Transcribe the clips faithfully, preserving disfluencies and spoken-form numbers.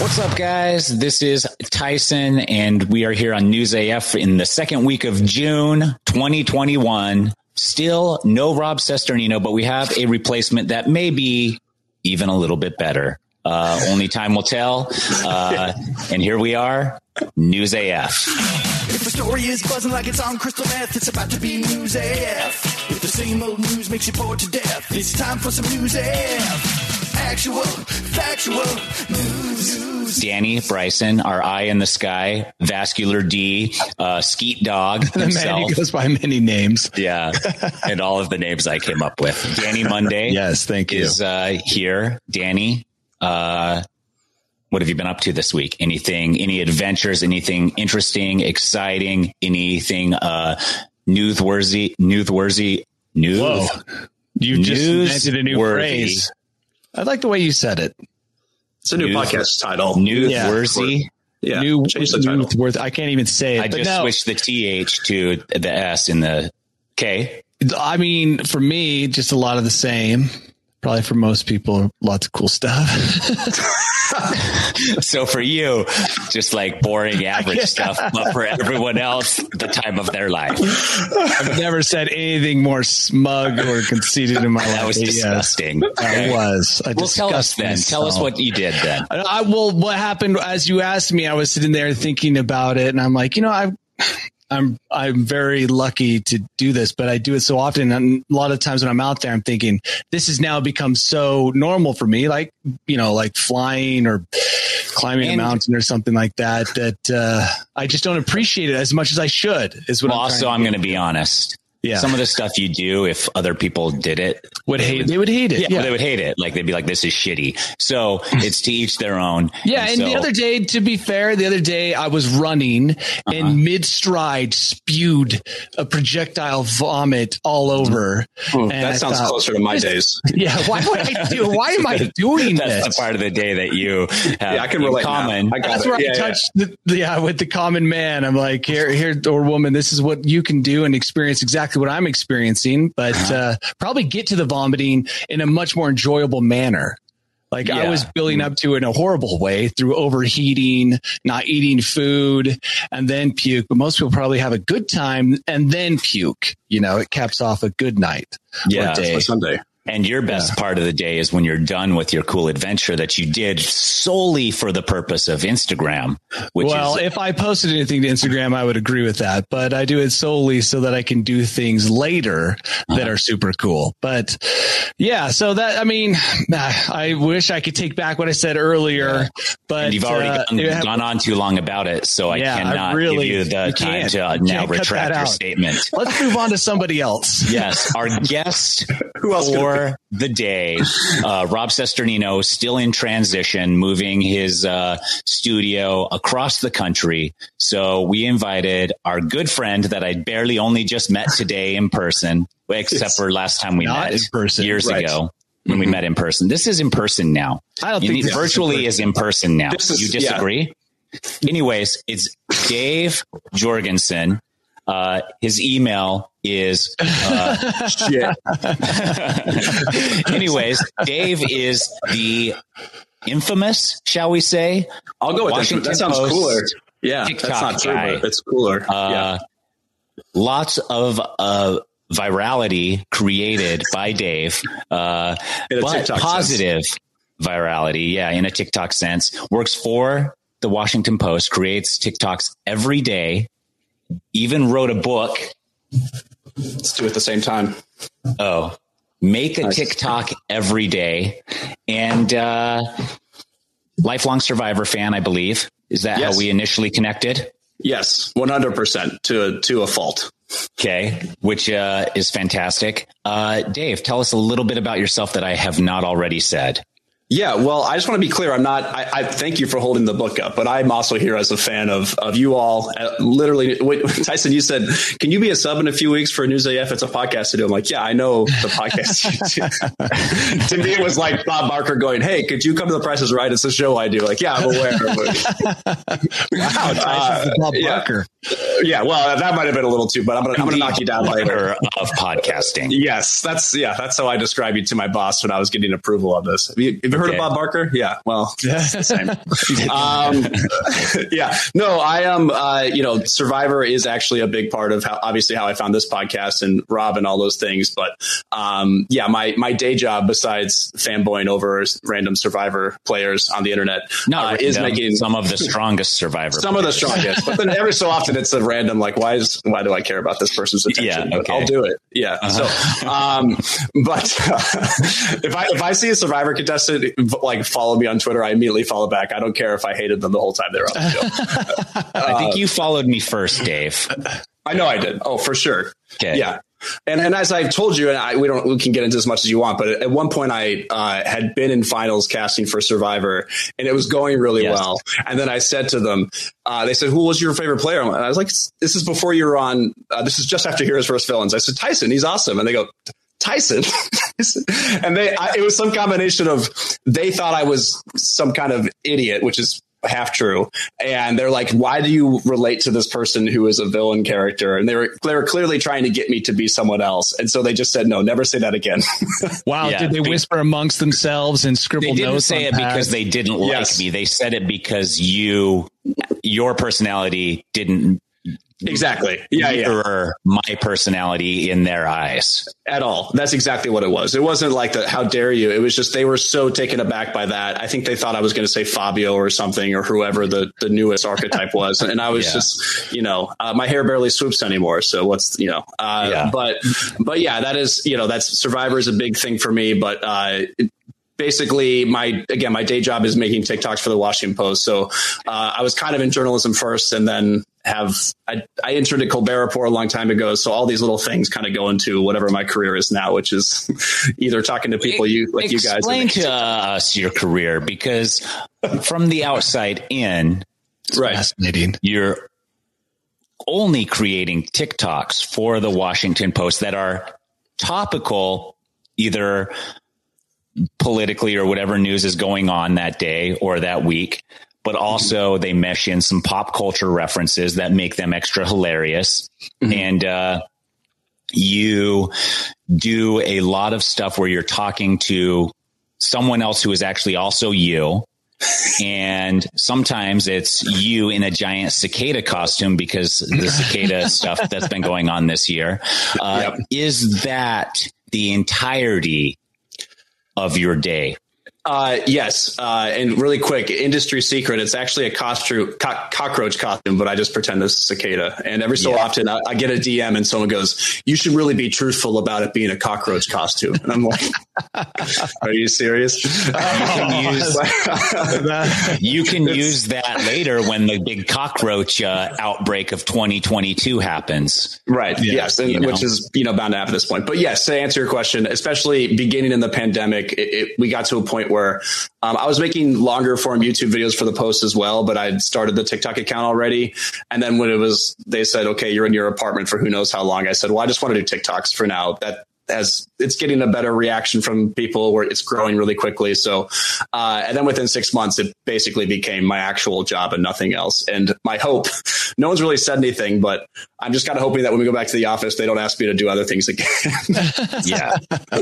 What's up, guys? This is Tyson, and we are here on News A F in the second week of June twenty twenty-one. Still no Rob Cesternino, but we have a replacement that may be even a little bit better. Uh, only time will tell. Uh, and here we are, News A F. If the story is buzzing like it's on crystal meth, it's about to be News A F. If the same old news makes you bored to death, it's time for some News A F. Actual, factual news. news. Danny Bryson, our eye in the sky, Vascular D, uh, Skeet Dog himself. Man, he goes by many names. Yeah, and all of the names I came up with. Danny Monday. Yes, thank you. Is uh, here. Danny, uh, what have you been up to this week? Anything, any adventures, anything interesting, exciting, anything uh, newsworthy, newsworthy, news? Whoa, you just invented a new phrase. I like the way you said it. It's a new News, podcast title. Newsworthy. Yeah, new, change the title. Newsworth. I can't even say it. I but just no. switched the T H to the S in the K. I mean, for me, just a lot of the same. Probably for most people, lots of cool stuff. So for you, just like boring, average Yeah. stuff, but for everyone else, the time of their life. I've never said anything more smug or conceited in my life. That was Yes, disgusting. I was. I Well, tell us disgust then. Tell us myself. what you did then. I, I well, what happened as you asked me, I was sitting there thinking about it, and I'm like, you know, I, I'm I'm very lucky to do this, but I do it so often. And a lot of times when I'm out there, I'm thinking this has now become so normal for me, like you know, like flying or climbing And- a mountain or something like that. That uh, I just don't appreciate it as much as I should. Is what Well, I'm also, trying I'm to going to be honest. Yeah. Some of the stuff you do, if other people did it, would hate. They would hate it. yeah, Yeah. they would hate it. Like they'd be like, "This is shitty." So it's to each their own. Yeah, and so, the other day, to be fair, the other day I was running Uh-huh. and mid stride spewed a projectile vomit all over. And I That sounds thought, closer to my days. Yeah, why would I do? Why am I doing that's this? the part of the day that you have Yeah, I can in relate now. common. I got That's it. where Yeah, I yeah. touched the, yeah with the common man. I'm like, here, here, or woman, this is what you can do and experience exactly what I'm experiencing, but Uh-huh. uh, probably get to the vomiting in a much more enjoyable manner. Like I Yeah. was building up to it in a horrible way through overheating, not eating food, and then puke. But most people probably have a good time and then puke. You know, it caps off a good night Yeah, or day. For Sunday. And your best part of the day is when you're done with your cool adventure that you did solely for the purpose of Instagram. Which Well, is, if I posted anything to Instagram, I would agree with that. But I do it solely so that I can do things later that are super cool. But yeah, so that, I mean, I wish I could take back what I said earlier, but and you've already uh, gone, it- gone on too long about it, so I Yeah, I cannot really- give you the you time can't. to uh, You now can't cut retract that your out. statement. Let's move on to somebody else. Yes, our guest Who else could it for the day, uh, Rob Cesternino, still in transition, moving his uh, studio across the country. So we invited our good friend that I barely only just met today in person, except It's for last time we not met in person. years Right. ago when we met in person. This is in person now. I don't You think need- this is in virtually person. is in person now. This is- You disagree? Anyways, it's Dave Jorgensen. Uh, his email is, uh, Shit. anyways, Dave is the infamous, shall we say? I'll go with Washington that. That sounds Post cooler. Yeah, TikTok that's not true, guy. but it's cooler. Uh, yeah. Lots of uh, virality created by Dave, uh, In a but TikTok positive virality, yeah, in a TikTok sense. Works for the Washington Post, creates TikToks every day, even wrote a book. Let's do it at the same time. Oh, make a Nice. TikTok every day. And uh, lifelong Survivor fan, I believe. Is that Yes. how we initially connected? Yes, one hundred percent to a, to a fault. Okay, which uh, is fantastic. Uh, Dave, tell us a little bit about yourself that I have not already said. Yeah, well, I just want to be clear. I'm not. I, I thank you for holding the book up, but I'm also here as a fan of of you all. Uh, literally, wait, Tyson, you said, "Can you be a sub in a few weeks for News A F? It's a podcast to do." I'm like, "Yeah, I know the podcast." you do." To me, it was like Bob Barker going, "Hey, could you come to The Price Is Right? It's a show I do." Like, yeah, I'm aware. Wow, Tyson's Uh, the Bob yeah. Barker. yeah, well, that might have been a little too, but I'm gonna I'm gonna knock you down later. Of podcasting. Yes, that's yeah, that's how I describe you to my boss when I was getting approval of this. Have you, have you heard okay. of Bob Barker? Yeah, well, it's the same. um, yeah, no, I am. Uh, you know, Survivor is actually a big part of how, obviously, how I found this podcast and Rob and all those things. But um, yeah, my my day job besides fanboying over random Survivor players on the internet Not uh, is making some of the strongest Survivor. Some players. Of the strongest, but then every so often it's a random like, why is why do I care about this person's attention? Yeah, okay. I'll do it. Yeah. Uh-huh. So, um, but uh, if I if I see a Survivor contestant like follow me on Twitter, I immediately follow back. I don't care if I hated them the whole time they were on the show. I think you followed me first, Dave. I know I did. Oh, for sure. Okay. Yeah. And and as I've told you, and I, we don't we can get into as much as you want, but at one point I uh, had been in finals casting for Survivor, and it was going really yes. well. And then I said to them, uh, they said, "Who was your favorite player?" And I was like, "This is before you were on. Uh, this is just after Heroes versus Villains." I said, "Tyson, he's awesome." And they go, "Tyson," and they I, it was some combination of they thought I was some kind of idiot, which is half true, and they're like, why do you relate to this person who is a villain character? And they were they were clearly trying to get me to be someone else, and so they just said, no, never say that again. Wow. Yeah, did they whisper amongst themselves and scribble notes? They didn't say it pads? Because they didn't yes. like me. They said it because you your personality didn't exactly yeah mirror yeah my personality in their eyes at all. That's exactly what it was. It wasn't like the how dare you. It was just they were so taken aback by that. I think they thought I was going to say Fabio or something, or whoever the the newest archetype was, and I was yeah. just you know uh, my hair barely swoops anymore, so what's you know uh yeah. but but yeah that is you know that's Survivor is a big thing for me, but uh it, basically my again my day job is making TikToks for the Washington Post. So uh, I was kind of in journalism first, and then have I, I interned at Colbert Report a long time ago. So all these little things kind of go into whatever my career is now, which is either talking to people you like Explain you guys. Explain to us your career, because from the outside in, right, fascinating. You're only creating TikToks for the Washington Post that are topical, either politically or whatever news is going on that day or that week, but also they mesh in some pop culture references that make them extra hilarious. Mm-hmm. And uh, you do a lot of stuff where you're talking to someone else who is actually also you. And sometimes it's you in a giant cicada costume because the cicada stuff that's been going on this year. Uh, yep. Is that the entirety of your day? Uh, yes. Uh, and really quick, industry secret. It's actually a costume, co- cockroach costume, but I just pretend it's a cicada. And every so yeah. often I, I get a D M and someone goes, you should really be truthful about it being a cockroach costume. And I'm like, are you serious? You can, use, you can use that later when the big cockroach uh, outbreak of twenty twenty-two happens. Right. Yeah. Yes. And, which know. is, you know, bound to happen at this point. But yes, to answer your question, especially beginning in the pandemic, it, it, we got to a point where um, I was making longer form YouTube videos for the Post as well, but I'd started the TikTok account already. And then when it was, they said, okay, you're in your apartment for who knows how long. I said, well, I just want to do TikToks for now. That as it's getting a better reaction from people where it's growing really quickly. So, uh, and then within six months, it basically became my actual job and nothing else. And my hope, no one's really said anything, but I'm just kind of hoping that when we go back to the office, they don't ask me to do other things again. yeah.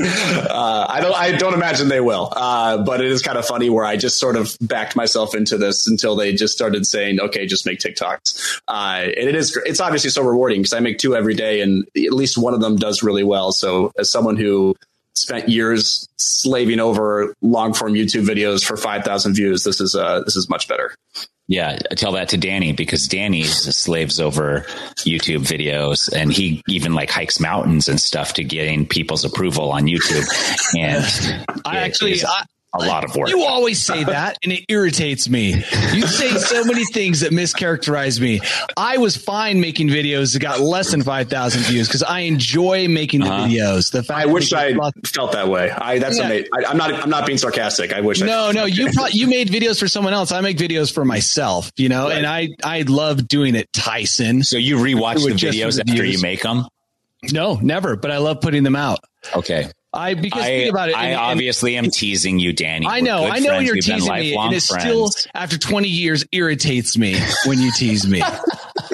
Uh, I don't, I don't imagine they will. Uh, but it is kind of funny where I just sort of backed myself into this until they just started saying, okay, just make TikToks. Uh, and it is, it's obviously so rewarding because I make two every day and at least one of them does really well. So as someone who spent years slaving over long form YouTube videos for five thousand views, this is uh, this is much better. Yeah, I tell that to Danny because Danny slaves over YouTube videos and he even like hikes mountains and stuff to getting people's approval on YouTube. And I actually, I, a lot of work. You always say that and it irritates me. You say so many things that mischaracterize me. I was fine making videos that got less than five thousand views because I enjoy making the uh-huh. videos. The fact I wish I felt that way. I that's yeah. amazing. I, I'm not I'm not being sarcastic. I wish. No, I no, you pro- you made videos for someone else. I make videos for myself, you know, right. and I I love doing it, Tyson. So you rewatch the videos after you make them? No, never. But I love putting them out. Okay. I because I, think about it. I and, obviously and, am teasing you, Danny. I know, I know friends. you're We've teasing me, and it still, after twenty years, irritates me when you tease me.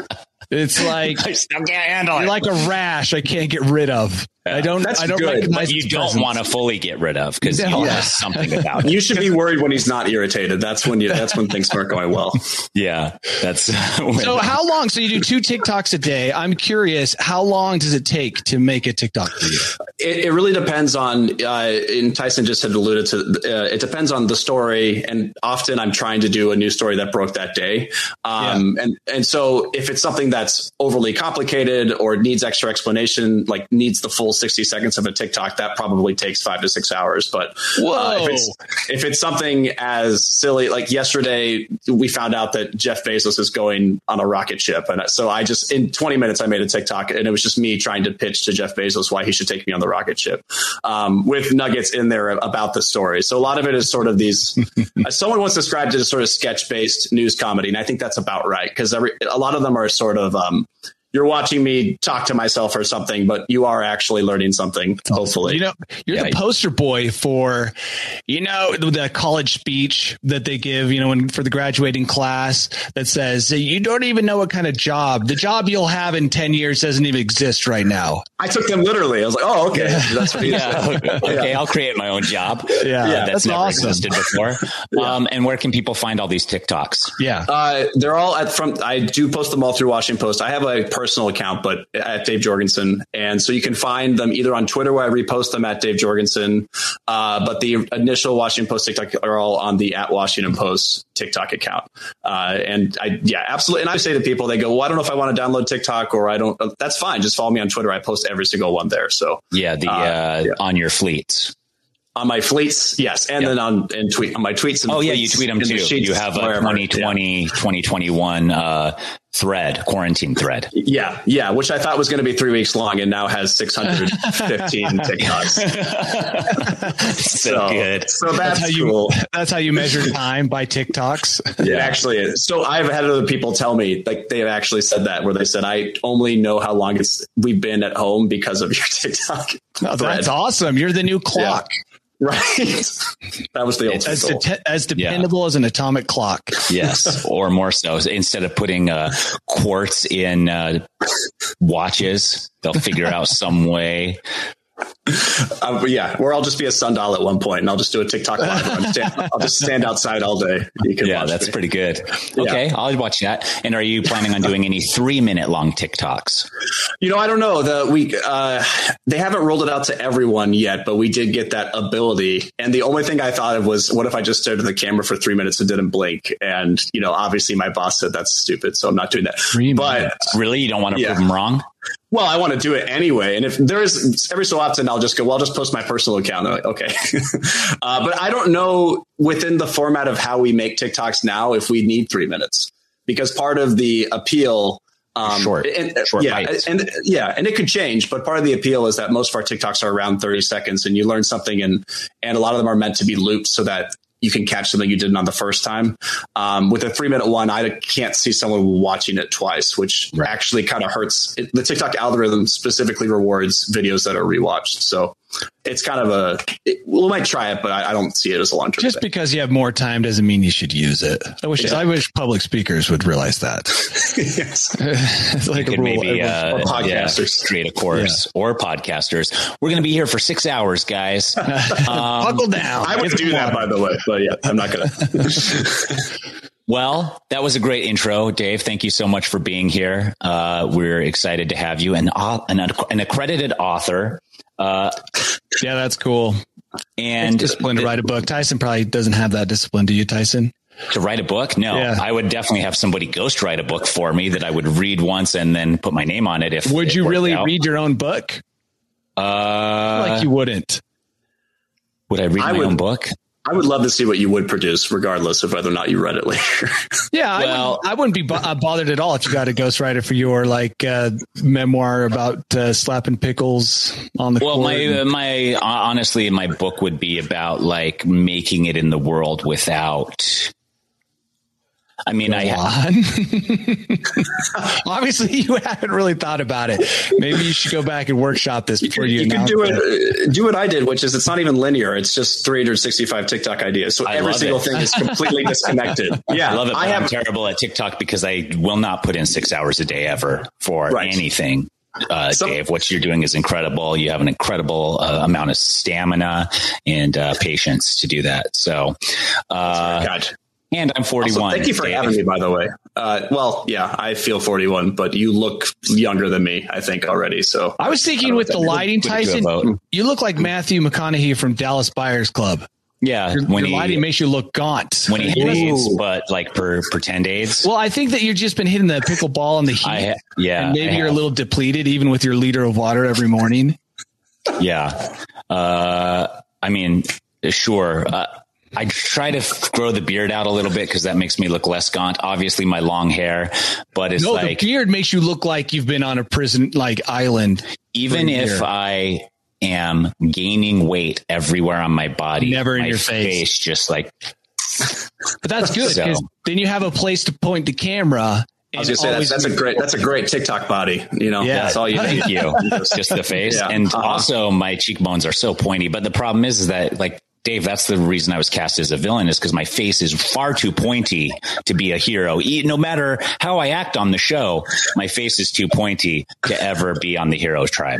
It's like I still can't handle you're it. like a rash I can't get rid of. I don't. That's I don't good, recognize But you its don't presence. want to fully get rid of because No. you Yeah. have something about it. You should be worried when he's not irritated. That's when you. That's when things aren't going well. Yeah, that's. So how long? So you do two TikToks a day. I'm curious, how long does it take to make a TikTok for you? It, it really depends on. Uh, and Tyson just had alluded to. Uh, it depends on the story, and often I'm trying to do a new story that broke that day. Um, yeah. And and so if it's something that's overly complicated or needs extra explanation, like needs the full sixty seconds of a TikTok, that probably takes five to six hours. But uh, if it's if it's something as silly, like yesterday, we found out that Jeff Bezos is going on a rocket ship, and so I just in twenty minutes I made a TikTok, and it was just me trying to pitch to Jeff Bezos why he should take me on the rocket ship, um, with nuggets in there about the story. So a lot of it is sort of these. Someone once described it as sort of sketch based news comedy, and I think that's about right because every a lot of them are sort of. Um, You're watching me talk to myself or something, but you are actually learning something, hopefully. You know, you're Yeah. the poster boy for, you know, the college speech that they give, you know, when, for the graduating class that says, you don't even know what kind of job, the job you'll have in ten years doesn't even exist right now. I took them literally. I was like, oh, okay. That's what he Yeah, said. okay, Yeah. I'll create my own job. Yeah, Uh, that's, that's never awesome. existed before. Um, and where can people find all these TikToks? Yeah. Uh, they're all at from. I do post them all through Washington Post. I have a personal account, but at Dave Jorgensen, and so you can find them either on Twitter where I repost them at Dave Jorgensen. Uh, but the initial Washington Post TikTok are all on the at Washington Post TikTok account. Uh, and I, yeah, absolutely. And I say to people, they go, well, I don't know if I want to download TikTok or I don't. That's fine. Just follow me on Twitter. I post every single one there. So Yeah, the uh, Uh, yeah. on your fleets. on my fleets, yes, and Yeah. then on and tweet on my tweets. And Oh yeah, fleets, you tweet them in too. the sheets, You have a wherever. twenty twenty, twenty twenty-one uh, thread, quarantine thread. Yeah, yeah, which I thought was going to be three weeks long, and now has six hundred fifteen TikToks. So, good. So that's, how you, cool. that's how you measure time by TikToks. It actually is. So I've had other people tell me, like they've actually said that, where they said, I only know how long it's we've been at home because of your TikTok. Oh, thread. that's awesome. You're the new clock. Right. That was the ultimate As, goal. de- as dependable as an atomic clock. Yes, or more so. Instead of putting uh, quartz in uh, watches, they'll figure out some way. Uh, but yeah, or I'll just be a sundial at one point, and I'll just do a TikTok live. I'll, stand, I'll just stand outside all day. You can Yeah, watch that's me. pretty good. Okay, I'll watch that. And are you planning on doing any three minute long TikToks? You know, I don't know. The we uh, they haven't rolled it out to everyone yet, but we did get that ability. And the only thing I thought of was, what if I just stared at the camera for three minutes and didn't blink? And you know, obviously, my boss said that's stupid, so I'm not doing that. Three but minutes. Really? You don't want to Yeah. prove them wrong? well, I want to do it anyway. And if there is every so often, I'll just go, well, I'll just post my personal account. They're like, okay. uh, but I don't know within the format of how we make TikToks now if we need three minutes, because part of the appeal. Um, Short, and, short yeah, bites. and yeah, and it could change, but part of the appeal is that most of our TikToks are around thirty seconds, and you learn something, and and a lot of them are meant to be looped so that you can catch something you didn't on the first time. Um, with a three minute one, I can't see someone watching it twice, which Right. actually kind of hurts. It, the TikTok algorithm specifically rewards videos that are rewatched, so it's kind of a. It, we might try it, but I, I don't see it as a long term. Just because you have more time doesn't mean you should use it. I wish Exactly. I wish public speakers would realize that. yes. It's like You a could rule. maybe Everyone's- uh, podcasters. yeah, create a course or podcasters. We're going to be here for six hours, guys. Um, Buckle down. I would Get do some that, water. by the way, but yeah, I'm not going to. Well, that was a great intro, Dave. Thank you so much for being here. Uh, we're excited to have you, an, an, an accredited author. Uh, Yeah, that's cool. and Discipline to write a book. Tyson probably doesn't have that discipline. Do you, Tyson? to write a book? No, Yeah. I would definitely have somebody ghostwrite a book for me that I would read once and then put my name on it. If Would it you worked really out. read your own book? Uh, Like you wouldn't. would I read I my would- own book? I would love to see what you would produce, regardless of whether or not you read it later. Yeah, Well- I, wouldn't, I wouldn't be bo- uh, bothered at all if you got a ghostwriter for your like uh, memoir about uh, slapping pickles on the Well, court. my uh, my uh, honestly, my book would be about like making it in the world without. I mean, Go I have. Obviously, you haven't really thought about it. Maybe you should go back and workshop this before you. You can do it. Do what I did, which is it's not even linear. It's just three hundred sixty-five TikTok ideas. So I every single it. thing is completely disconnected. Yeah, I love it. But I have, I'm terrible at TikTok because I will not put in six hours a day ever for Right. anything. Uh, Some- Dave, what you're doing is incredible. You have an incredible uh, amount of stamina and uh, patience to do that. So, uh, God. and I'm forty-one. Also, thank you for Dave. having me, by the way. Uh, well, yeah, I feel forty-one, but you look younger than me, I think, already. So I was thinking with the lighting, Put it to a Tyson, vote. you look like Matthew McConaughey from Dallas Buyers Club. Yeah, Your, when your he lighting makes you look gaunt. when he aids, but like per pretend aids. Well, I think that you've just been hitting the pickleball and the heat. I ha- yeah, and maybe I you're a have. little depleted, even with your liter of water every morning. Yeah. Uh, I mean, sure. Uh, I try to f- grow the beard out a little bit because that makes me look less gaunt. Obviously, my long hair, but it's No, like the beard makes you look like you've been on a prison like island. even for a if year. I am gaining weight everywhere on my body, Never in my your face. just like But that's good because So- then you have a place to point the camera. I was gonna say that's, that's a great that's a great TikTok body. You know, Yeah. that's all you need. thank you. It's just the face, Yeah. and Uh-huh. also my cheekbones are so pointy. But the problem is, is that like. Dave, that's the reason I was cast as a villain is because my face is far too pointy to be a hero. E- No matter how I act on the show, my face is too pointy to ever be on the hero tribe.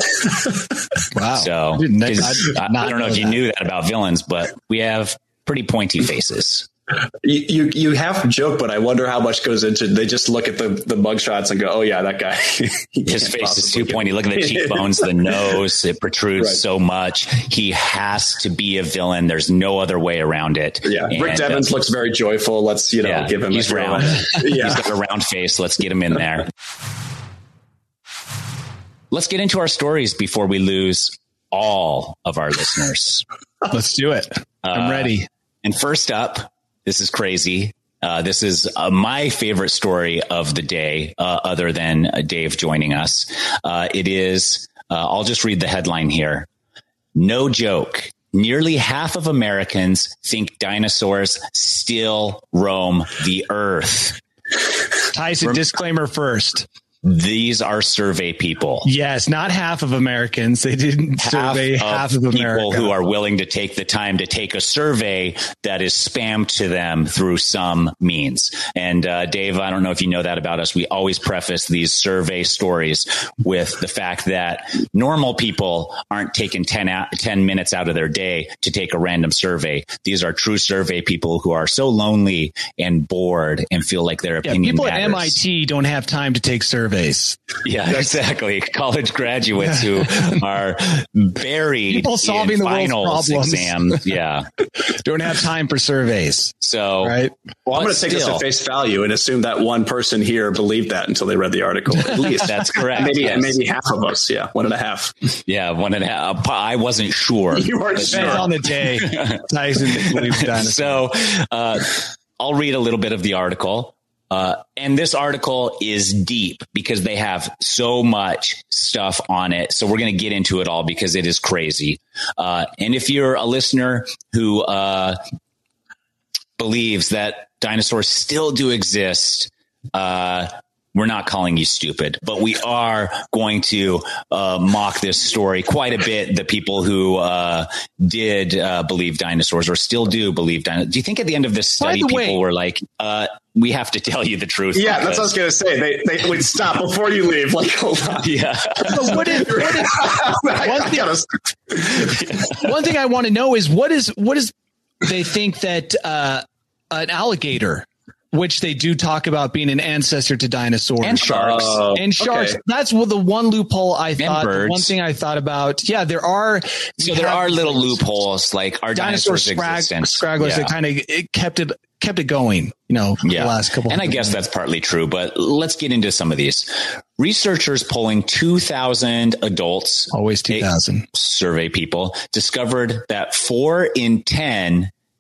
Wow. So I, didn't, I, 'cause did I, not I don't know if you that. knew that about villains, but we have pretty pointy faces. You, you you have to joke, but I wonder how much goes into. They just look at the the mug shots and go, "Oh yeah, that guy." His face is too pointy. Look at the cheekbones, the nose, it protrudes Right. so much. He has to be a villain. There's no other way around it. Yeah, And, Rick Devens uh, looks very joyful. Let's you know yeah, give him. he's a round. Yeah, He's got a round face. Let's get him in there. Let's get into our stories before we lose all of our listeners. Let's do it. I'm Uh, ready. And first up, this is crazy. Uh, this is uh, my favorite story of the day, uh, other than uh, Dave joining us. Uh, it is, uh, I'll just read the headline here. No joke. Nearly half of Americans think dinosaurs still roam the earth. Tyson, disclaimer first. These are survey people. Yes, not half of Americans. They didn't survey half of, people America. who are willing to take the time to take a survey that is spammed to them through some means. And uh, Dave, I don't know if you know that about us. We always preface these survey stories with the fact that normal people aren't taking ten, out, ten minutes out of their day to take a random survey. These are true survey people who are so lonely and bored and feel like their yeah, opinion people matters. at M I T don't have time to take surveys. Yeah, exactly. College graduates who are buried People solving in the world's finals problems. exams. Yeah. Don't have time for surveys. So, Right. well, I'm but going to take this still, at face value and assume that one person here believed that until they read the article. At least That's correct. maybe yes. maybe half of us. Yeah, one and a half. Yeah, one and a half. I wasn't sure. You weren't Depends sure. on the day. Tyson believes dinosaurs. So, uh, I'll read a little bit of the article. Uh, and this article is deep because they have so much stuff on it. So we're going to get into it all because it is crazy. Uh, and if you're a listener who uh, believes that dinosaurs still do exist, uh, we're not calling you stupid, but we are going to uh, mock this story quite a bit. The people who uh, did uh, believe dinosaurs or still do believe dinosaurs. Do you think at the end of this study, the people way- were like, uh, we have to tell you the truth? Yeah, that's what I was because- going to say. They they would stop before you leave. Like, hold on. Yeah. But what if, what if, I One thing- gotta- one thing I want to know is what is what is they think that uh, an alligator, which they do talk about being an ancestor to dinosaurs And sharks. Oh, and sharks. okay. That's what the one loophole I thought. The birds. one thing I thought about. Yeah, there are. So we there have are little loopholes, like our dinosaur dinosaurs scrag- existence. scragglers Yeah. that kind of it kept it kept it going. You know, for Yeah. the last couple. And I hundred guess years. that's partly true, but let's get into some of these. Researchers polling two thousand adults, always two thousand. survey people, discovered that four in ten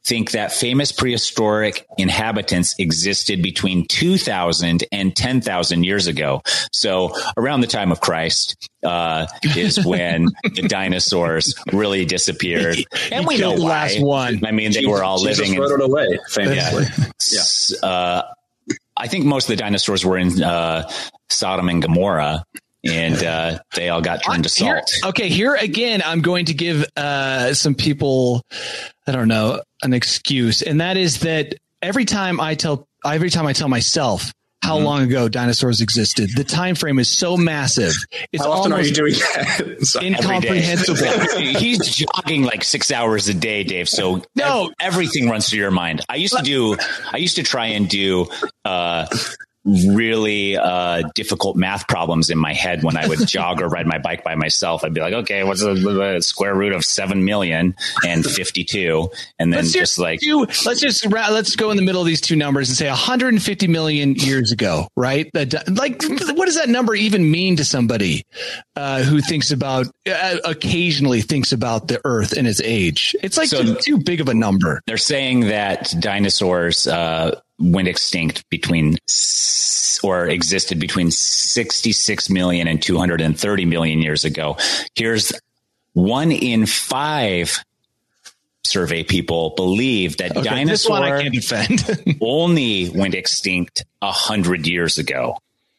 think that famous prehistoric inhabitants existed between two thousand and ten thousand years ago. So around the time of Christ uh, is when the dinosaurs really disappeared. And we know the why. last one. I mean, they Jesus, were all Jesus living in, rode it away, famously. yeah. Uh, I think most of the dinosaurs were in uh, Sodom and Gomorrah. And uh, they all got turned to salt. Here, okay, here again, I'm going to give uh, some people, I don't know, an excuse, and that is that every time I tell, every time I tell myself how mm-hmm. long ago dinosaurs existed, the time frame is so massive. It's how often are you doing that? So incomprehensible. He's jogging like six hours a day, Dave. So no, ev- everything runs through your mind. I used to do. I used to try and do. Uh, really uh, difficult math problems in my head when I would jog or ride my bike by myself. I'd be like, okay, what's the, the square root of seven million and fifty-two? And then let's just, just like, do, let's just, let's go in the middle of these two numbers and say one hundred fifty million years ago, right? Like, what does that number even mean to somebody uh, who thinks about, uh, occasionally thinks about the earth and its age? It's like so, too, too big of a number. They're saying that dinosaurs, uh, went extinct between or existed between sixty-six million and two hundred thirty million years ago. Here's one in five survey people believe that okay, dinosaurs this one I can't defend. only went extinct a hundred years ago.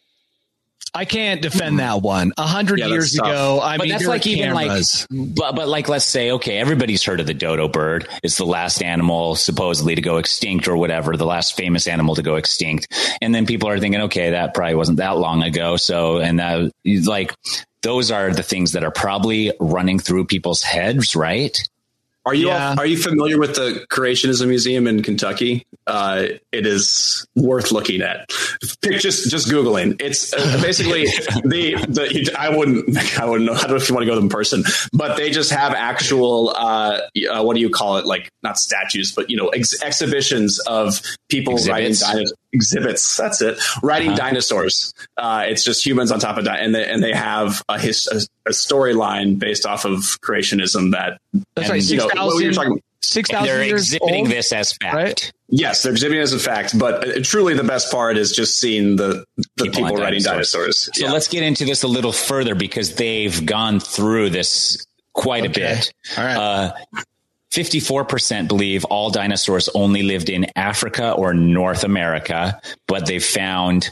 I can't defend that one. A hundred yeah, years tough. ago, I but mean, that's like even cameras. like, but, but like, let's say, okay, everybody's heard of the dodo bird. It's the last animal supposedly to go extinct or whatever, the last famous animal to go extinct. And then people are thinking, okay, that probably wasn't that long ago. So, and that like, those are the things that are probably running through people's heads, right? Are you yeah. all, are you familiar with the Creationism Museum in Kentucky? Uh, it is worth looking at. Pick just just Googling. It's uh, basically the the I wouldn't I wouldn't know. I don't know if you want to go to them in person, but they just have actual uh, uh, what do you call it? Like not statues, but you know ex- exhibitions of people Exhibits. riding dinosaurs. Exhibits. That's it. Riding uh-huh. dinosaurs. Uh, it's just humans on top of di- and they and they have a his a, a storyline based off of creationism that. That's and, right. Six thousand. Six thousand They're years exhibiting old, this as fact. Right? Yes, they're exhibiting it as a fact, but uh, truly the best part is just seeing the, the people, people riding dinosaurs. dinosaurs. So yeah. let's get into this a little further because they've gone through this quite okay. a bit. All right. Uh, fifty-four percent believe all dinosaurs only lived in Africa or North America, but they've found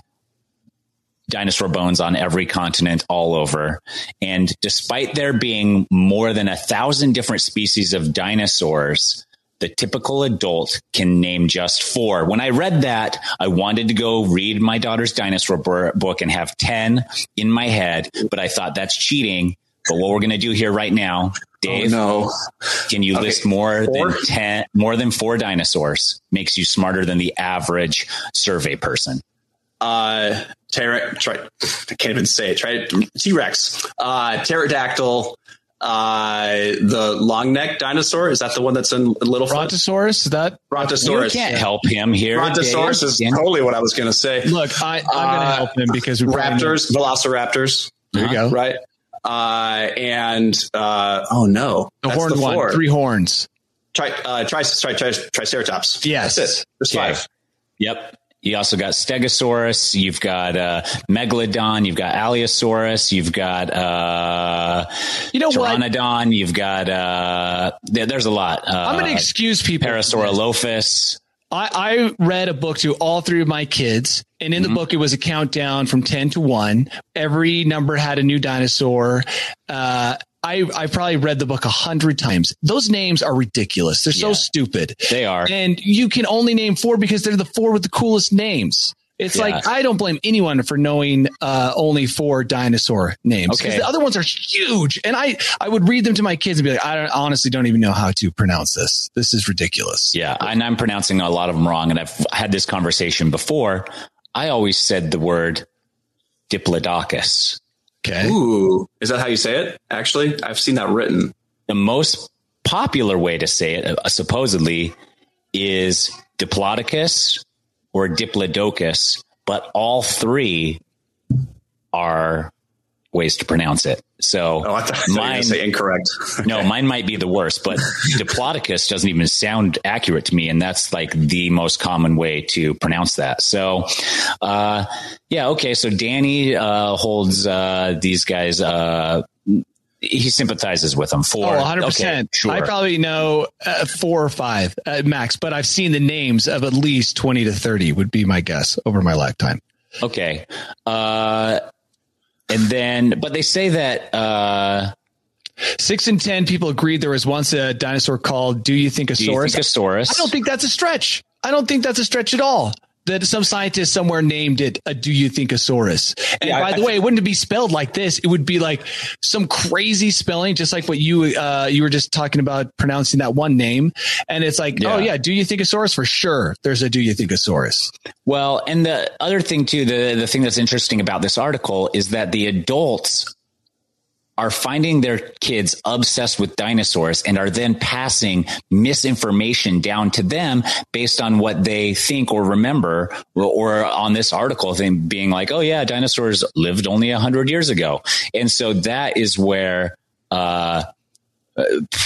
dinosaur bones on every continent all over. And despite there being more than a thousand different species of dinosaurs, the typical adult can name just four. When I read that, I wanted to go read my daughter's dinosaur book and have ten in my head, but I thought that's cheating. But what we're going to do here right now, Dave, oh, no. can you okay. list more four? than ten, more than four dinosaurs? Makes you smarter than the average survey person. Uh, ter- try, I can't even say it. Try T-Rex, uh, pterodactyl, uh, the long neck dinosaur. Is that the one that's in Littlefoot? Brontosaurus? Is that Brontosaurus? You can't help him here. Brontosaurus Dave. is totally what I was going to say. Look, I, I'm going to Uh, help him because we Raptors, Velociraptors. There you go. Right. Uh, and uh, oh no, The that's horned the one, four. three horns. Tri, uh, tri, tri, tri, triceratops. Yes. That's it. There's Okay. five. Yep. You also got Stegosaurus. You've got uh, Megalodon. You've got Allosaurus. You've got uh, You know what? Pteranodon. You've got uh, there, there's a lot. Uh, I'm going to excuse people. Parasaurolophus. I, I read a book to all three of my kids, and in the mm-hmm. book, it was a countdown from ten to one. Every number had a new dinosaur. Uh, I, I probably read the book a hundred times. Those names are ridiculous. They're so Yeah. stupid. They are. And you can only name four because they're the four with the coolest names. It's Yeah. like, I don't blame anyone for knowing uh, only four dinosaur names because Okay. the other ones are huge. And I, I would read them to my kids and be like, I don't, honestly don't even know how to pronounce this. This is ridiculous. Yeah, and I'm pronouncing a lot of them wrong. And I've had this conversation before. I always said the word Diplodocus. Okay. Ooh, is that how you say it? Actually, I've seen that written. The most popular way to say it, uh, supposedly, is Diplodocus or Diplodocus, but all three are ways to pronounce it. So oh, I thought you were mine, gonna say incorrect. Okay. No, mine might be the worst, but Diplodocus doesn't even sound accurate to me. And that's like the most common way to pronounce that. So, uh, yeah. Okay. So Danny, uh, holds, uh, these guys, uh, he sympathizes with them for oh, one hundred percent. Okay, sure. I probably know uh, four or five at max, but I've seen the names of at least twenty to thirty would be my guess over my lifetime. Okay. Uh, and then, but they say that, uh, six in ten people agreed there was once a dinosaur called Do You Think Asaurus? Thinkosaurus. I don't think that's a stretch. I don't think that's a stretch at all. That some scientist somewhere named it a Do You Think Asaurus? And yeah, by I, the way, it wouldn't be spelled like this. It would be like some crazy spelling, just like what you uh, you were just talking about pronouncing that one name. And it's like, yeah. oh yeah, Do You Think Asaurus? For sure, there's a Do You Think Asaurus. Well, and the other thing too, the the thing that's interesting about this article is that the adults are finding their kids obsessed with dinosaurs and are then passing misinformation down to them based on what they think or remember, or, or on this article, them being like, oh yeah, dinosaurs lived only a hundred years ago. And so that is where, uh, uh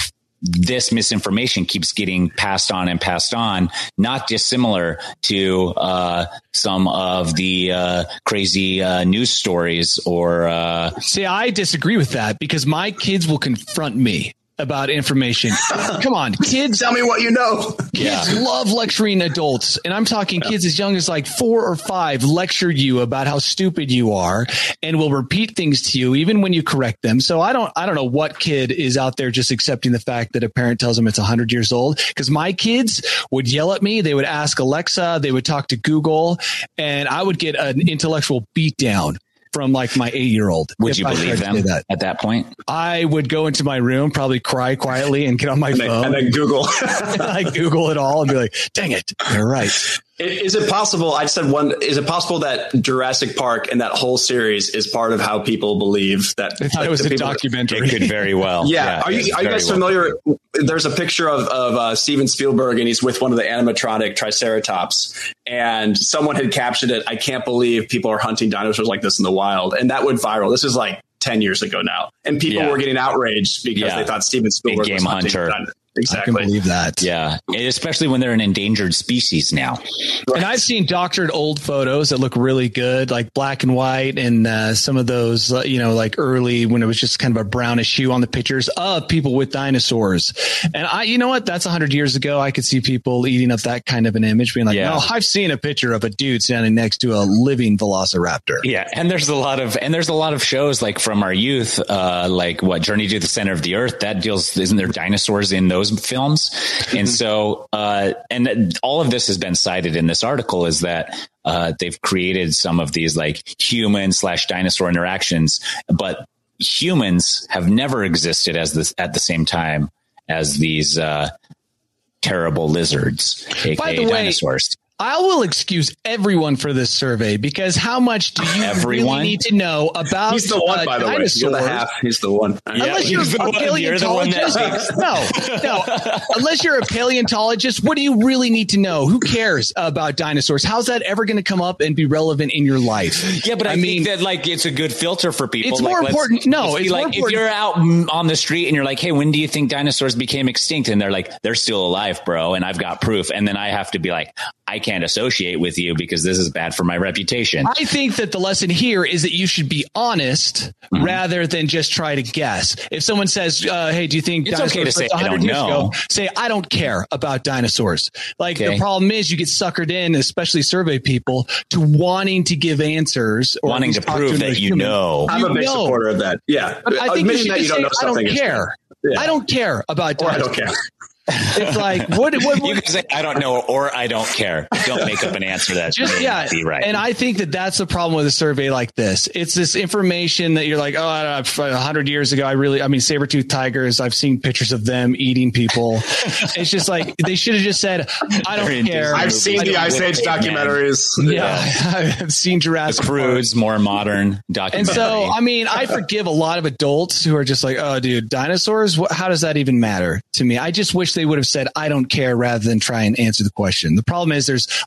this misinformation keeps getting passed on and passed on, not dissimilar to uh, some of the uh, crazy uh, news stories or. Uh, See, I disagree with that because my kids will confront me about information. Come on, kids. Tell me what you know. Kids yeah. love lecturing adults. And I'm talking yeah. kids as young as like four or five lecture you about how stupid you are and will repeat things to you even when you correct them. So I don't I don't know what kid is out there just accepting the fact that a parent tells them it's one hundred years old. Because my kids would yell at me. They would ask Alexa. They would talk to Google. And I would get an intellectual beatdown from like my eight-year-old. Would you believe them that. At that point? I would go into my room, probably cry quietly and get on my and phone. Then, and then Google. I Google it all and be like, dang it, they're right. Is it possible, I said one, is it possible that Jurassic Park and that whole series is part of how people believe that? I thought it was a people, documentary. It could very well. Yeah. yeah. Are you, are you guys familiar? Well. There's a picture of, of uh, Steven Spielberg and he's with one of the animatronic Triceratops and someone had captioned it. I can't believe people are hunting dinosaurs like this in the wild. And that went viral. This is like ten years ago now. And people yeah. were getting outraged because yeah. they thought Steven Spielberg Big was game hunting hunter. dinosaurs. Exactly. I can believe that. Yeah. Especially when they're an endangered species now. Right. And I've seen doctored old photos that look really good, like black and white. And uh, some of those, uh, you know, like early when it was just kind of a brownish hue on the pictures of people with dinosaurs. And I, you know what? That's a hundred years ago. I could see people eating up that kind of an image being like, yeah. no, I've seen a picture of a dude standing next to a living velociraptor. Yeah. And there's a lot of, and there's a lot of shows like from our youth, uh, like what Journey to the Center of the Earth that deals, isn't there dinosaurs in those films? And so, uh, and all of this has been cited in this article is that, uh, they've created some of these like human slash dinosaur interactions, but humans have never existed as this at the same time as these, uh, terrible lizards, aka By the way, dinosaurs. I will excuse everyone for this survey because how much do you everyone? really need to know about He's the one, uh, by the dinosaurs? way. You're the half. He's the one. Yeah, unless you're a paleontologist. no, no. Unless you're a paleontologist, what do you really need to know? Who cares about dinosaurs? How's that ever going to come up and be relevant in your life? Yeah, but I, I mean, think that like it's a good filter for people. It's like, more important. No, it's like more important. If you're out on the street and you're like, hey, when do you think dinosaurs became extinct? And they're like, they're still alive, bro. And I've got proof. And then I have to be like, I can't associate with you because this is bad for my reputation. I think that the lesson here is that you should be honest mm-hmm. rather than just try to guess. If someone says, uh, hey, do you think it's okay to say I don't know? Ago, say, I don't care about dinosaurs. Like okay. the problem is you get suckered in, especially survey people, to wanting to give answers or wanting to prove to that you human. know. I'm you a big know. supporter of that. Yeah. But I think Admitting you that you don't say, know something. I don't care. Yeah. I don't care about dinosaurs. Or I don't care. It's like, what, what, what? You can say, I don't know, or I don't care. Don't make up an answer that just, yeah. be right. And I think that that's the problem with a survey like this. It's this information that you're like, oh, a hundred years ago, I really, I mean, saber-toothed tigers, I've seen pictures of them eating people. It's just like, they should have just said, I don't care. I've seen the Ice Age documentaries. Yeah. yeah. I've seen Jurassic Park. The Croods, more modern documentary. And so, I mean, I forgive a lot of adults who are just like, oh, dude, dinosaurs, what, how does that even matter to me? I just wish they would have said, I don't care rather than try and answer the question. The problem is there's like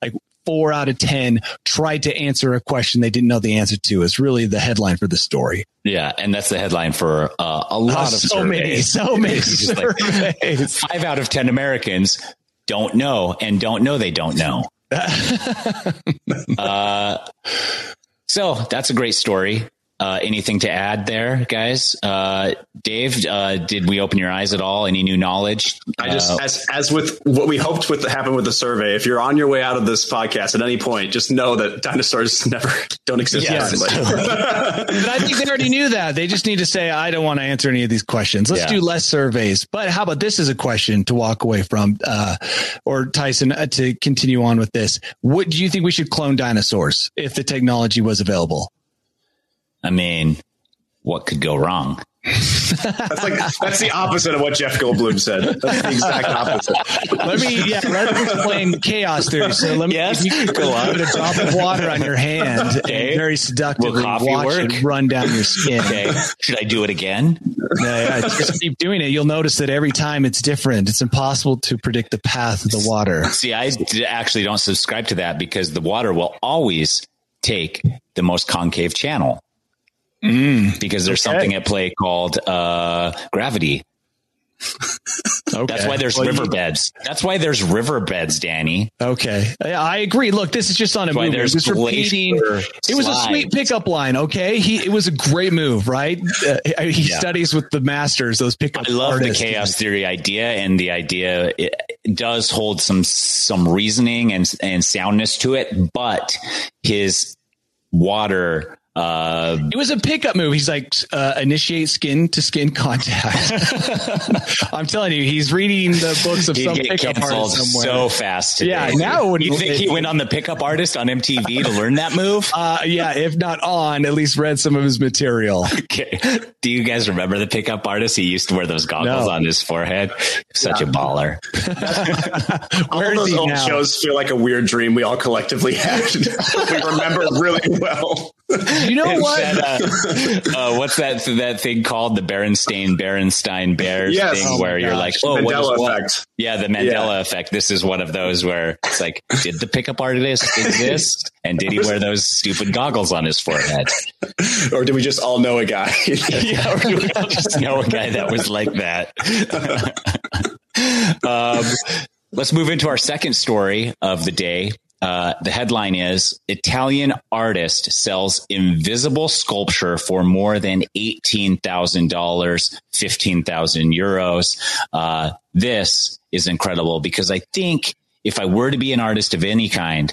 four out of ten tried to answer a question they didn't know the answer to. Is really the headline for the story. Yeah, and that's the headline for uh, a lot uh, of so surveys. many, so many like surveys. Five out of ten Americans don't know and don't know they don't know. uh, so that's a great story. Uh, anything to add there, guys? Uh, Dave, uh, did we open your eyes at all? Any new knowledge? I just, uh, as as with what we hoped would happen with the survey, if you're on your way out of this podcast at any point, just know that dinosaurs never don't exist. Yes. But I think they already knew that. They just need to say, I don't want to answer any of these questions. Let's Yeah. do less surveys. But how about this as a question to walk away from, uh, or Tyson, uh, to continue on with this? What do you think we should clone dinosaurs if the technology was available? I mean, what could go wrong? That's like that's the opposite of what Jeff Goldblum said. That's the exact opposite. Let me, yeah, let's explain chaos theory. So let me, Yes, if you could go on. put a drop of water on your hand Okay. and very seductively Will coffee watch work? it run down your skin. Okay, should I do it again? Yeah, yeah, just keep doing it. You'll notice that every time it's different. It's impossible to predict the path of the water. See, I d- actually don't subscribe to that because the water will always take the most concave channel. Mm, because there's okay. something at play called uh, gravity. Okay. That's why there's Well, you- riverbeds. That's why there's riverbeds, Danny. Okay. Yeah, I agree. Look, this is just on a That's why movie. there's Just repeating. glacier It was a slides. sweet pickup line. Okay. He, it was a great move, right? Uh, he Yeah. studies with the masters, those pickup I love artists. the chaos theory idea, and the idea it does hold some some reasoning and and soundness to it. But his water. Uh, It was a pickup move. He's like, uh, initiate skin to skin contact. I'm telling you, he's reading the books of he'd some get pickup canceled artist somewhere. so fast. Today. Yeah, now when- you think he went on the pickup artist on M T V to learn that move? Uh, yeah, if not on, at least read some of his material. Okay. Do you guys remember the pickup artist? He used to wear those goggles No. on his forehead. Such a baller. All Where of is those he old now? shows feel like a weird dream we all collectively had. We remember really well. You know what? That, uh, uh, what's that that thing called? The Berenstain Berenstein Bears Yes. thing, Oh where my you're gosh. like, oh, what is Mandela what? effect. Yeah, the Mandela effect. This is one of those where it's like, did the pickup artist exist? And did he wear those stupid goggles on his forehead? Or did we just all know a guy? Yeah, or do we all just know a guy that was like that? um, let's move into our second story of the day. Uh, the headline is Italian artist sells invisible sculpture for more than eighteen thousand dollars, fifteen thousand euros. Uh, this is incredible because I think if I were to be an artist of any kind,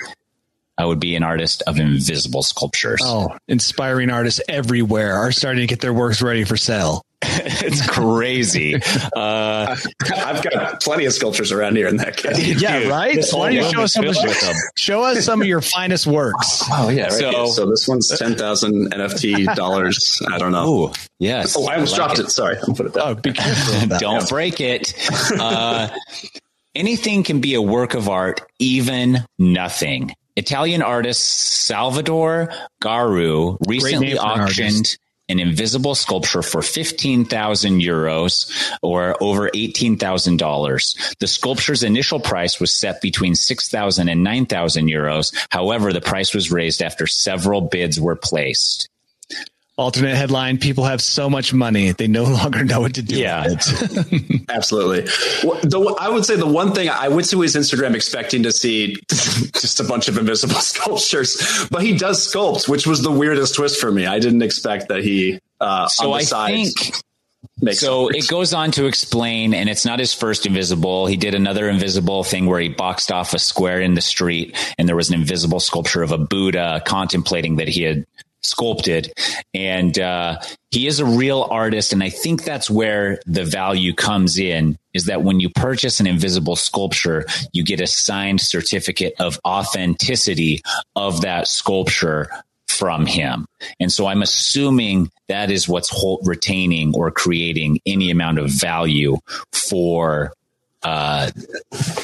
I would be an artist of invisible sculptures. Oh, inspiring artists everywhere are starting to get their works ready for sale. It's crazy. Uh, I've got plenty of sculptures around here in that case. Yeah, Dude, right? this Why don't you whole show room us, some is of, filled with them. show us some of your finest works? Oh yeah, right. So- So, so this one's ten thousand N F T dollars. I don't know. Oh, yes. Oh, I almost like dropped it. Sorry, I'll put it down. Oh, be careful of that. Don't break it. Uh, anything can be a work of art, even nothing. Italian artist Salvador Garu recently name for an auctioned artist. an invisible sculpture for fifteen thousand euros or over eighteen thousand dollars. The sculpture's initial price was set between six thousand and nine thousand euros. However, the price was raised after several bids were placed. Alternate headline, people have so much money, they no longer know what to do Yeah. with it. Absolutely. Well, the, I would say the one thing I went to his Instagram expecting to see just a bunch of invisible sculptures, but he does sculpt, which was the weirdest twist for me. I didn't expect that he uh, So on the I side think makes So sculptures. it goes on to explain, and it's not his first invisible. He did another invisible thing where he boxed off a square in the street, and there was an invisible sculpture of a Buddha contemplating that he had sculpted. And uh, he is a real artist, and I think that's where the value comes in, is that when you purchase an invisible sculpture, you get a signed certificate of authenticity of that sculpture from him. And so I'm assuming that is what's hold, retaining or creating any amount of value for uh,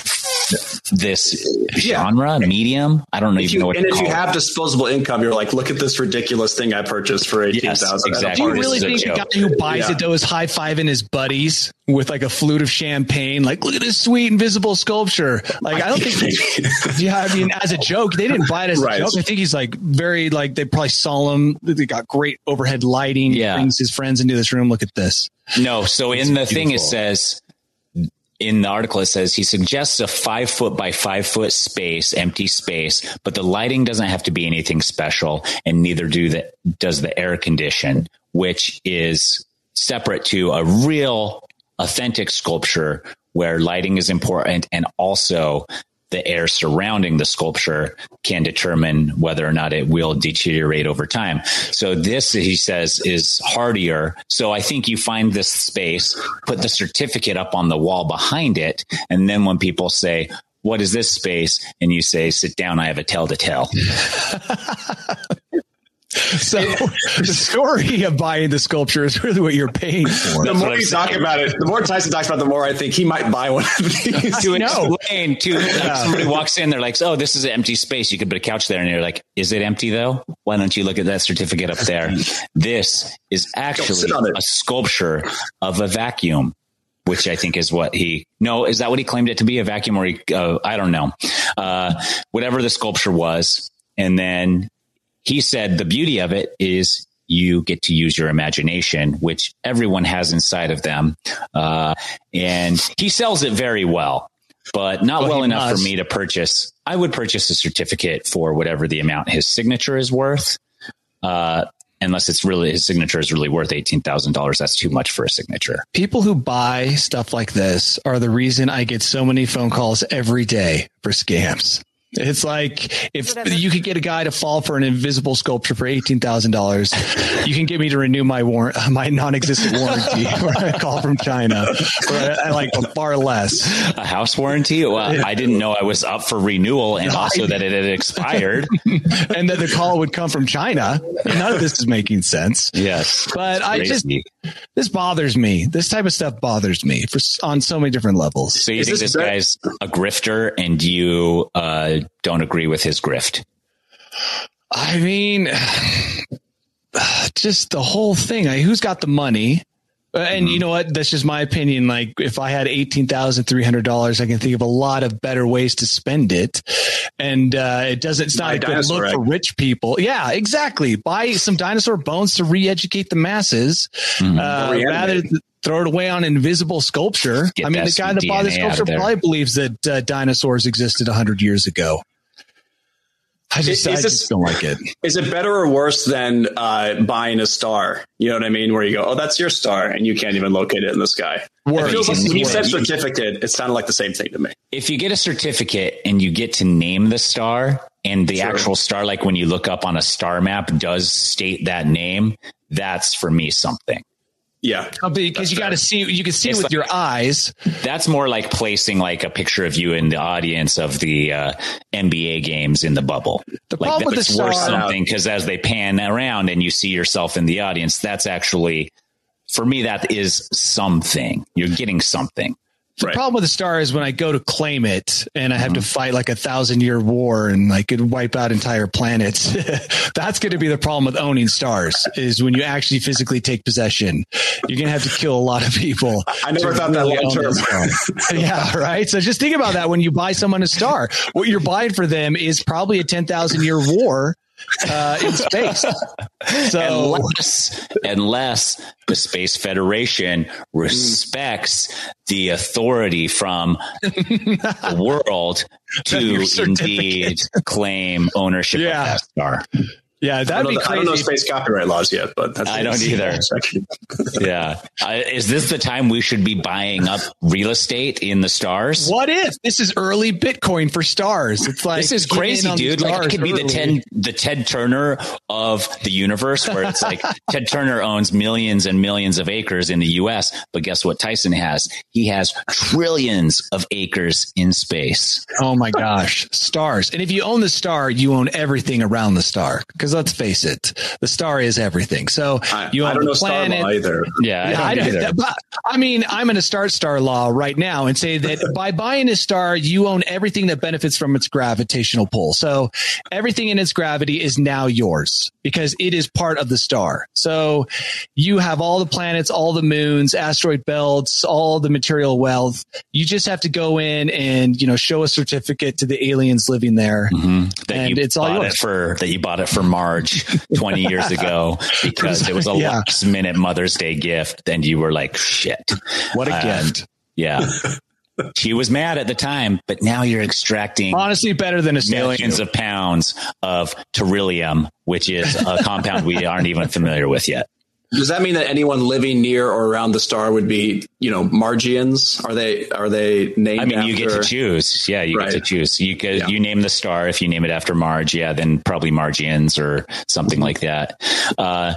this genre, medium. I don't if even you, know what and to if call you it. have disposable income, you're like, look at this ridiculous thing I purchased for eighteen thousand. Yes, exactly. Do you This really is a think the joke. guy who buys Yeah. it though is high fiving his buddies with like a flute of champagne? Like, look at this sweet invisible sculpture. Like, I don't think. Yeah, I mean, as a joke, they didn't buy it as Right. a joke. I think he's like very like they probably saw him. They got great overhead lighting. Yeah. He brings his friends into this room. Look at this. No, so in the thing it beautiful. says, in the article it says he suggests a five foot by five foot space, empty space, but the lighting doesn't have to be anything special, and neither do the does the air condition, which is separate to a real authentic sculpture where lighting is important, and also the air surrounding the sculpture can determine whether or not it will deteriorate over time. So this, he says, is hardier. So I think you find this space, put the certificate up on the wall behind it, and then when people say, what is this space? And you say, sit down, I have a tale to tell. So the story of buying the sculpture is really what you're paying for. The what more I'm you talk saying. about it, the more Tyson talks about it, the more I think he might buy one of these. To No. explain to like, somebody walks in, they're like, oh, this is an empty space. You could put a couch there. And you're like, is it empty though? Why don't you look at that certificate up there? This is actually sit on it. a sculpture of a vacuum, which I think is what he, no, is that what he claimed it to be? A vacuum or he, uh, I don't know, uh, whatever the sculpture was. And then he said the beauty of it is you get to use your imagination, which everyone has inside of them. Uh, and he sells it very well, but not Well, well he enough must. for me to purchase. I would purchase a certificate for whatever the amount his signature is worth. Uh, unless it's really, his signature is really worth eighteen thousand dollars. That's too much for a signature. People who buy stuff like this are the reason I get so many phone calls every day for scams. It's like if you could get a guy to fall for an invisible sculpture for eighteen thousand dollars, you can get me to renew my warrant, my non-existent warranty, or a call from China, or I like far less. A house warranty? Well, I didn't know I was up for renewal and also that it had expired. And that the call would come from China. None of this is making sense. Yes. But I just, Crazy. this bothers me. This type of stuff bothers me for on so many different levels. So you Is think this this bet- guy's a grifter and you uh, don't agree with his grift? I mean, just the whole thing. Like, who's got the money? Uh, and Mm-hmm. you know what? That's just my opinion. Like, if I had eighteen thousand three hundred dollars, I can think of a lot of better ways to spend it. And uh, it doesn't, it's not Buy a good dinosaur look egg. for rich people. Yeah, exactly. Buy some dinosaur bones to re-educate the masses Mm-hmm. uh, Reanimate. rather than throw it away on invisible sculpture. Get I mean, that the guy that bought the D N A out of sculpture there. probably believes that uh, dinosaurs existed one hundred years ago. I just, Is I this- just don't like it. Is it better or worse than uh, buying a star? You know what I mean? Where you go, oh, that's your star, and you can't even locate it in the sky. Worse. It feels like when you Worse. said certificate, it sounded like the same thing to me. If you get a certificate and you get to name the star and the Sure. actual star, like when you look up on a star map, does state that name, that's for me something. Yeah. Because you got to see, you can see It's with like- your eyes. That's more like placing like a picture of you in the audience of the uh, N B A games in the bubble. The Like problem with that's the worth star- something because as they pan around and you see yourself in the audience, that's actually, for me, that is something. You're getting something. The Right. problem with the star is when I go to claim it and I have to fight like a thousand year war and like could wipe out entire planets. That's going to be the problem with owning stars is when you actually physically take possession, you're going to have to kill a lot of people. I never to thought that really long own term. the star. Yeah. Right. So just think about that. When you buy someone a star, what you're buying for them is probably a ten thousand year war uh, in space. So Unless, unless the Space Federation respects the authority from the world to Your certificate. indeed claim ownership Yeah. of that star. yeah, I that'd don't, be know, I don't know crazy. space copyright laws yet, but that's I don't either. Yeah. Uh, is this the time we should be buying up real estate in the stars? What if this is early Bitcoin for stars? It's like This is get in crazy, on the dude. Like, I stars could be the early. Ted, the Ted Turner of the universe, where it's like Ted Turner owns millions and millions of acres in the U S, but guess what Tyson has? He has trillions of acres in space. Oh my gosh, stars! And if you own the star, you own everything around the star because because let's face it, the star is everything. So I, you I own don't the know planet. Star Law either. Yeah, Yeah, I I, don't either. but, I mean, I'm going to start Star Law right now and say that by buying a star, you own everything that benefits from its gravitational pull. So everything in its gravity is now yours because it is part of the star. So you have all the planets, all the moons, asteroid belts, all the material wealth. You just have to go in and, you know, show a certificate to the aliens living there. Mm-hmm. That And you it's all bought yours. it for that you bought it for Marge twenty years ago because it was a Yeah. last minute Mother's Day gift, and you were like, "Shit, What a Uh, gift. Yeah, she was mad at the time, but now you're extracting Honestly, better than a statue. millions of pounds of beryllium, which is a compound we aren't even familiar with yet. Does that mean that anyone living near or around the star would be, you know, Margians? Are they are they named? I mean, you after- get to choose. Yeah, you Right. get to choose. You could, Yeah. you name the star. If you name it after Marge, yeah, then probably Margians or something like that. Uh,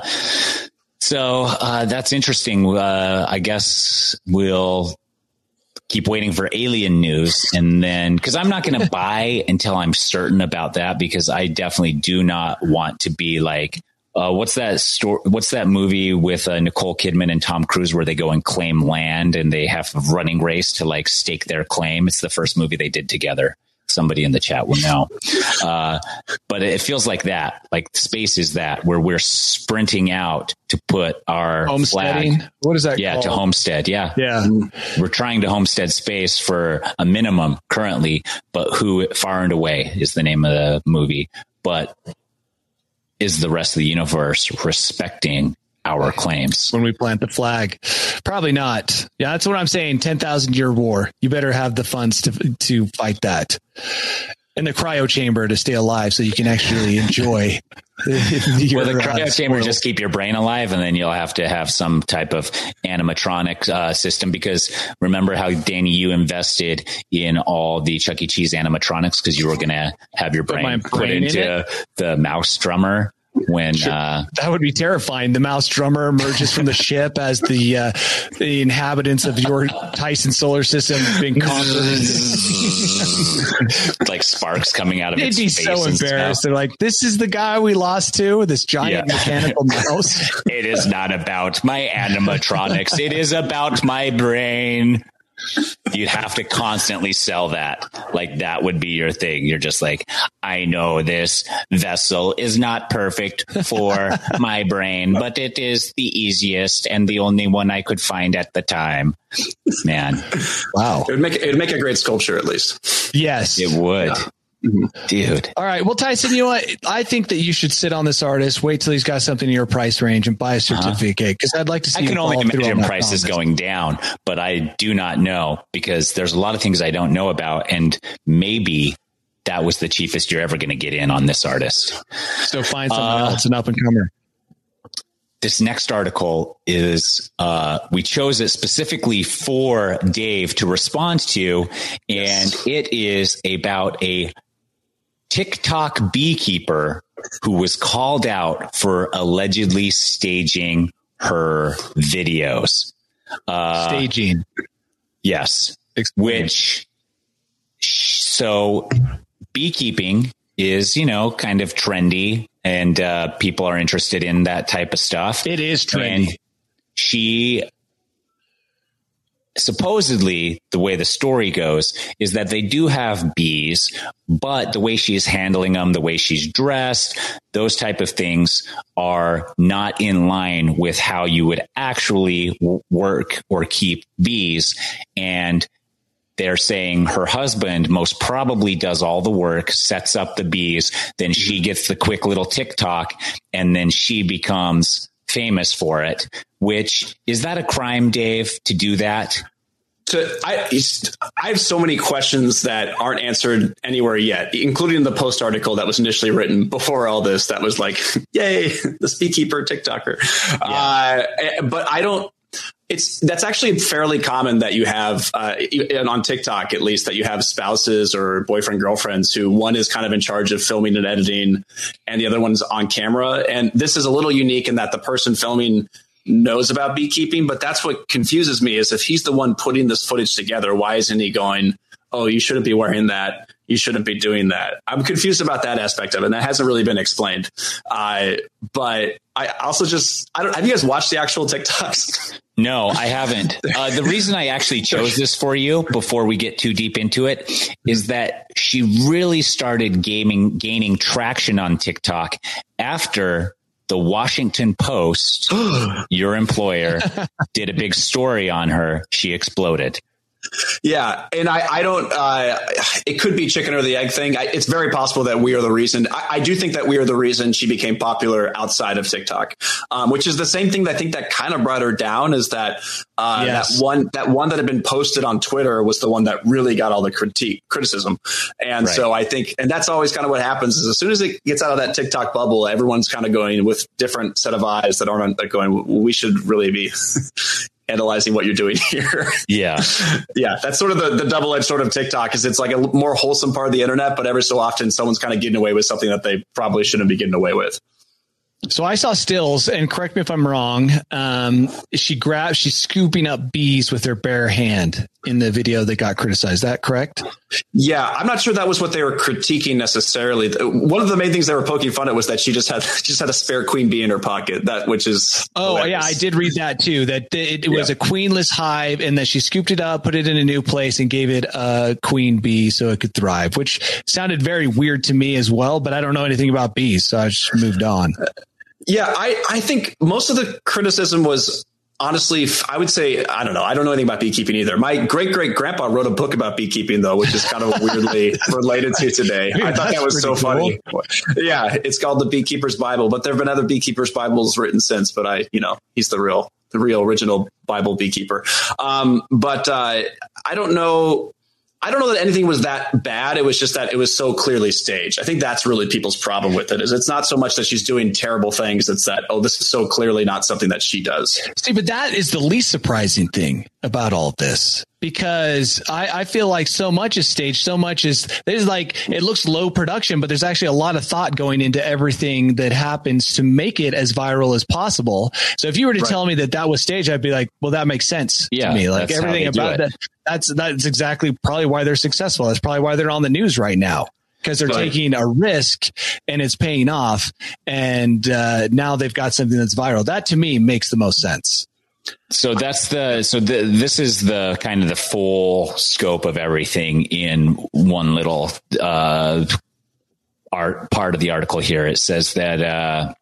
so uh, that's interesting. Uh, I guess we'll keep waiting for alien news, and then because I'm not going to buy until I'm certain about that, because I definitely do not want to be like. Uh, what's that story? What's that movie with uh, Nicole Kidman and Tom Cruise where they go and claim land and they have a running race to like stake their claim? It's the first movie they did together. Somebody in the chat will know. Uh, but it feels like that. Like space is that where we're sprinting out to put our Homesteading. flag. What is that Yeah, called? to homestead. Yeah. Yeah. We're trying to homestead space for a minimum currently, but who far and away is the name of the movie. But is the rest of the universe respecting our claims? When we plant the flag, probably not. Yeah, that's what I'm saying. ten thousand year war. You better have the funds to to fight that, and the cryo chamber to stay alive, so you can actually enjoy. Well, the cryo uh, chamber spoils. just keep your brain alive, and then you'll have to have some type of animatronic uh, system. Because remember how, Danny, you invested in all the Chuck E. Cheese animatronics because you were going to have your Put my brain, put brain in into the mouse drummer when uh, That would be terrifying. The mouse drummer emerges from the ship as the uh, the inhabitants of your Tyson solar system have been conquered. like sparks coming out of They'd its be face so and embarrassed. stuff. They're like, "This is the guy we lost to, this giant Yeah. mechanical mouse." It is not about my animatronics. It is about my brain. You'd have to constantly sell that. Like that would be your thing. You're just like, I know this vessel is not perfect for my brain, but it is the easiest and the only one I could find at the time. Man, Wow. It would make it would make a great sculpture at least. Yes. it would. Dude. All right. Well, Tyson, you know what? I think that you should sit on this artist, wait till he's got something in your price range, and buy a certificate because I'd like to see. I can you only follow through on imagine that prices promise. going down, but I do not know because there's a lot of things I don't know about, and maybe that was the cheapest you're ever going to get in on this artist. So find someone Uh, else, an up and comer. This next article is, uh, we chose it specifically for Dave to respond to, and it is about a TikTok beekeeper who was called out for allegedly staging her videos. Uh, Staging. Yes. Explain. Which, so beekeeping is, you know, kind of trendy and uh, people are interested in that type of stuff. It is trendy. And she supposedly, the way the story goes is that they do have bees, but the way she's handling them, the way she's dressed, those type of things are not in line with how you would actually w- work or keep bees. And they're saying her husband most probably does all the work, sets up the bees, then she gets the quick little TikTok, and then she becomes famous for it. Which, is that a crime, Dave, to do that? So I, I have so many questions that aren't answered anywhere yet, including the post article that was initially written before all this. That was like, yay, the beekeeper TikToker. Yeah. Uh, but I don't. It's that's actually fairly common that you have, uh, and on TikTok at least, that you have spouses or boyfriend girlfriends who one is kind of in charge of filming and editing, and the other one's on camera. And this is a little unique in that the person filming knows about beekeeping, but that's what confuses me is if he's the one putting this footage together, why isn't he going, oh, you shouldn't be wearing that, you shouldn't be doing that. I'm confused about that aspect of it, and that hasn't really been explained. Uh, but I also just, I don't, have you guys watched the actual TikToks? No, I haven't. Uh, the reason I actually chose this for you before we get too deep into it is that she really started gaming, gaining traction on TikTok after the Washington Post, your employer, did a big story on her. She exploded. Yeah. And I, I don't, uh, it could be chicken or the egg thing. I, it's very possible that we are the reason. I, I do think that we are the reason she became popular outside of TikTok, um, which is the same thing that I think that kind of brought her down is that, uh, yes. that one, that one that had been posted on Twitter was the one that really got all the critique criticism. And right. so I think, and that's always kind of what happens is as soon as it gets out of that TikTok bubble, everyone's kind of going with different set of eyes that aren't like going, we should really be analyzing what you're doing here. Yeah. Yeah. That's sort of the, the double-edged sort of TikTok is it's like a more wholesome part of the internet, but every so often someone's kind of getting away with something that they probably shouldn't be getting away with. So I saw stills, and correct me if I'm wrong. Um, she grabs, she's scooping up bees with her bare hand in the video that got criticized. Is that correct? Yeah, I'm not sure that was what they were critiquing necessarily. One of the main things they were poking fun at was that she just had just had a spare queen bee in her pocket. That which is oh hilarious. Yeah, I did read that too. That it, it was yeah. a queenless hive, and that she scooped it up, put it in a new place, and gave it a queen bee so it could thrive. Which sounded very weird to me as well. But I don't know anything about bees, so I just moved on. Yeah, I, I think most of the criticism was honestly, I would say, I don't know. I don't know anything about beekeeping either. My great great grandpa wrote a book about beekeeping, though, which is kind of weirdly related to today. Dude, I thought that was so cool. funny. Yeah, it's called the Beekeeper's Bible, but there have been other Beekeeper's Bibles written since. But I, you know, he's the real, the real original Bible beekeeper. Um, but uh, I don't know. I don't know that anything was that bad. It was just that it was so clearly staged. I think that's really people's problem with it is it's not so much that she's doing terrible things. It's that, oh, this is so clearly not something that she does. See, but that is the least surprising thing about all of this, because I, I feel like so much is staged. So much is there's like it looks low production, but there's actually a lot of thought going into everything that happens to make it as viral as possible. So if you were to right. tell me that that was staged, I'd be like, well, that makes sense yeah, to me. Like everything about that. That's that's exactly probably why they're successful. That's probably why they're on the news right now, because they're right. taking a risk and it's paying off. And uh, now they've got something that's viral. That to me makes the most sense. So that's the so the, this is the kind of the full scope of everything in one little uh, art part of the article here. It says that uh,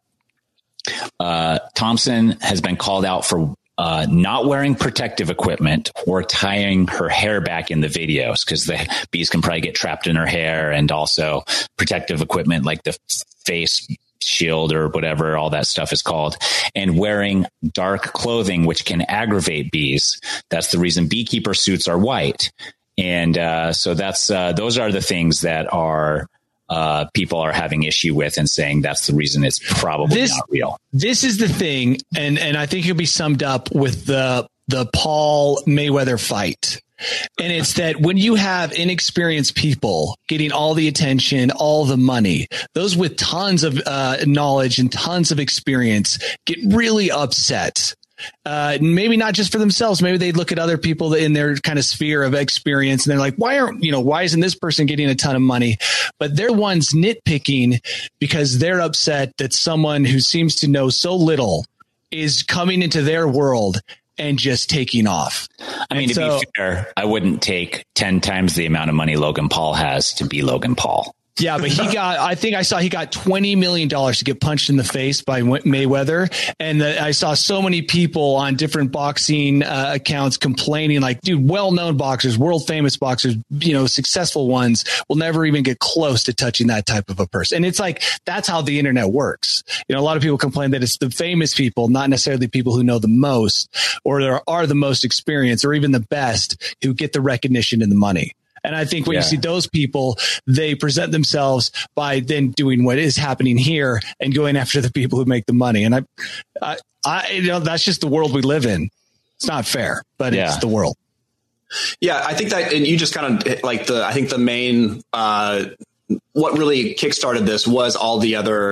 uh, Thompson has been called out for Uh, not wearing protective equipment or tying her hair back in the videos, because the bees can probably get trapped in her hair, and also protective equipment like the face shield or whatever all that stuff is called, and wearing dark clothing, which can aggravate bees. That's the reason beekeeper suits are white. And uh, so that's uh, those are the things that are Uh, people are having issue with and saying that's the reason it's probably this, not real. This is the thing. And, and I think it'll be summed up with the, the Paul Mayweather fight. And it's that when you have inexperienced people getting all the attention, all the money, those with tons of uh, knowledge and tons of experience get really upset. Uh, maybe not just for themselves. Maybe they look at other people in their kind of sphere of experience and they're like, why aren't, you know, why isn't this person getting a ton of money? But they're ones nitpicking because they're upset that someone who seems to know so little is coming into their world and just taking off. I mean, and to so, be fair, I wouldn't take ten times the amount of money Logan Paul has to be Logan Paul. Yeah, but he got, I think I saw he got twenty million dollars to get punched in the face by Mayweather. And the, I saw so many people on different boxing uh, accounts complaining like, dude, well-known boxers, world famous boxers, you know, successful ones will never even get close to touching that type of a person. And it's like, that's how the internet works. You know, a lot of people complain that it's the famous people, not necessarily the people who know the most or there are the most experienced or even the best who get the recognition and the money. And I think when yeah. you see those people, they present themselves by then doing what is happening here and going after the people who make the money. And I, I, I you know, that's just the world we live in. It's not fair, but yeah. it's the world. Yeah, I think that, and you just kind of like the, I think the main, uh, what really kickstarted this was all the other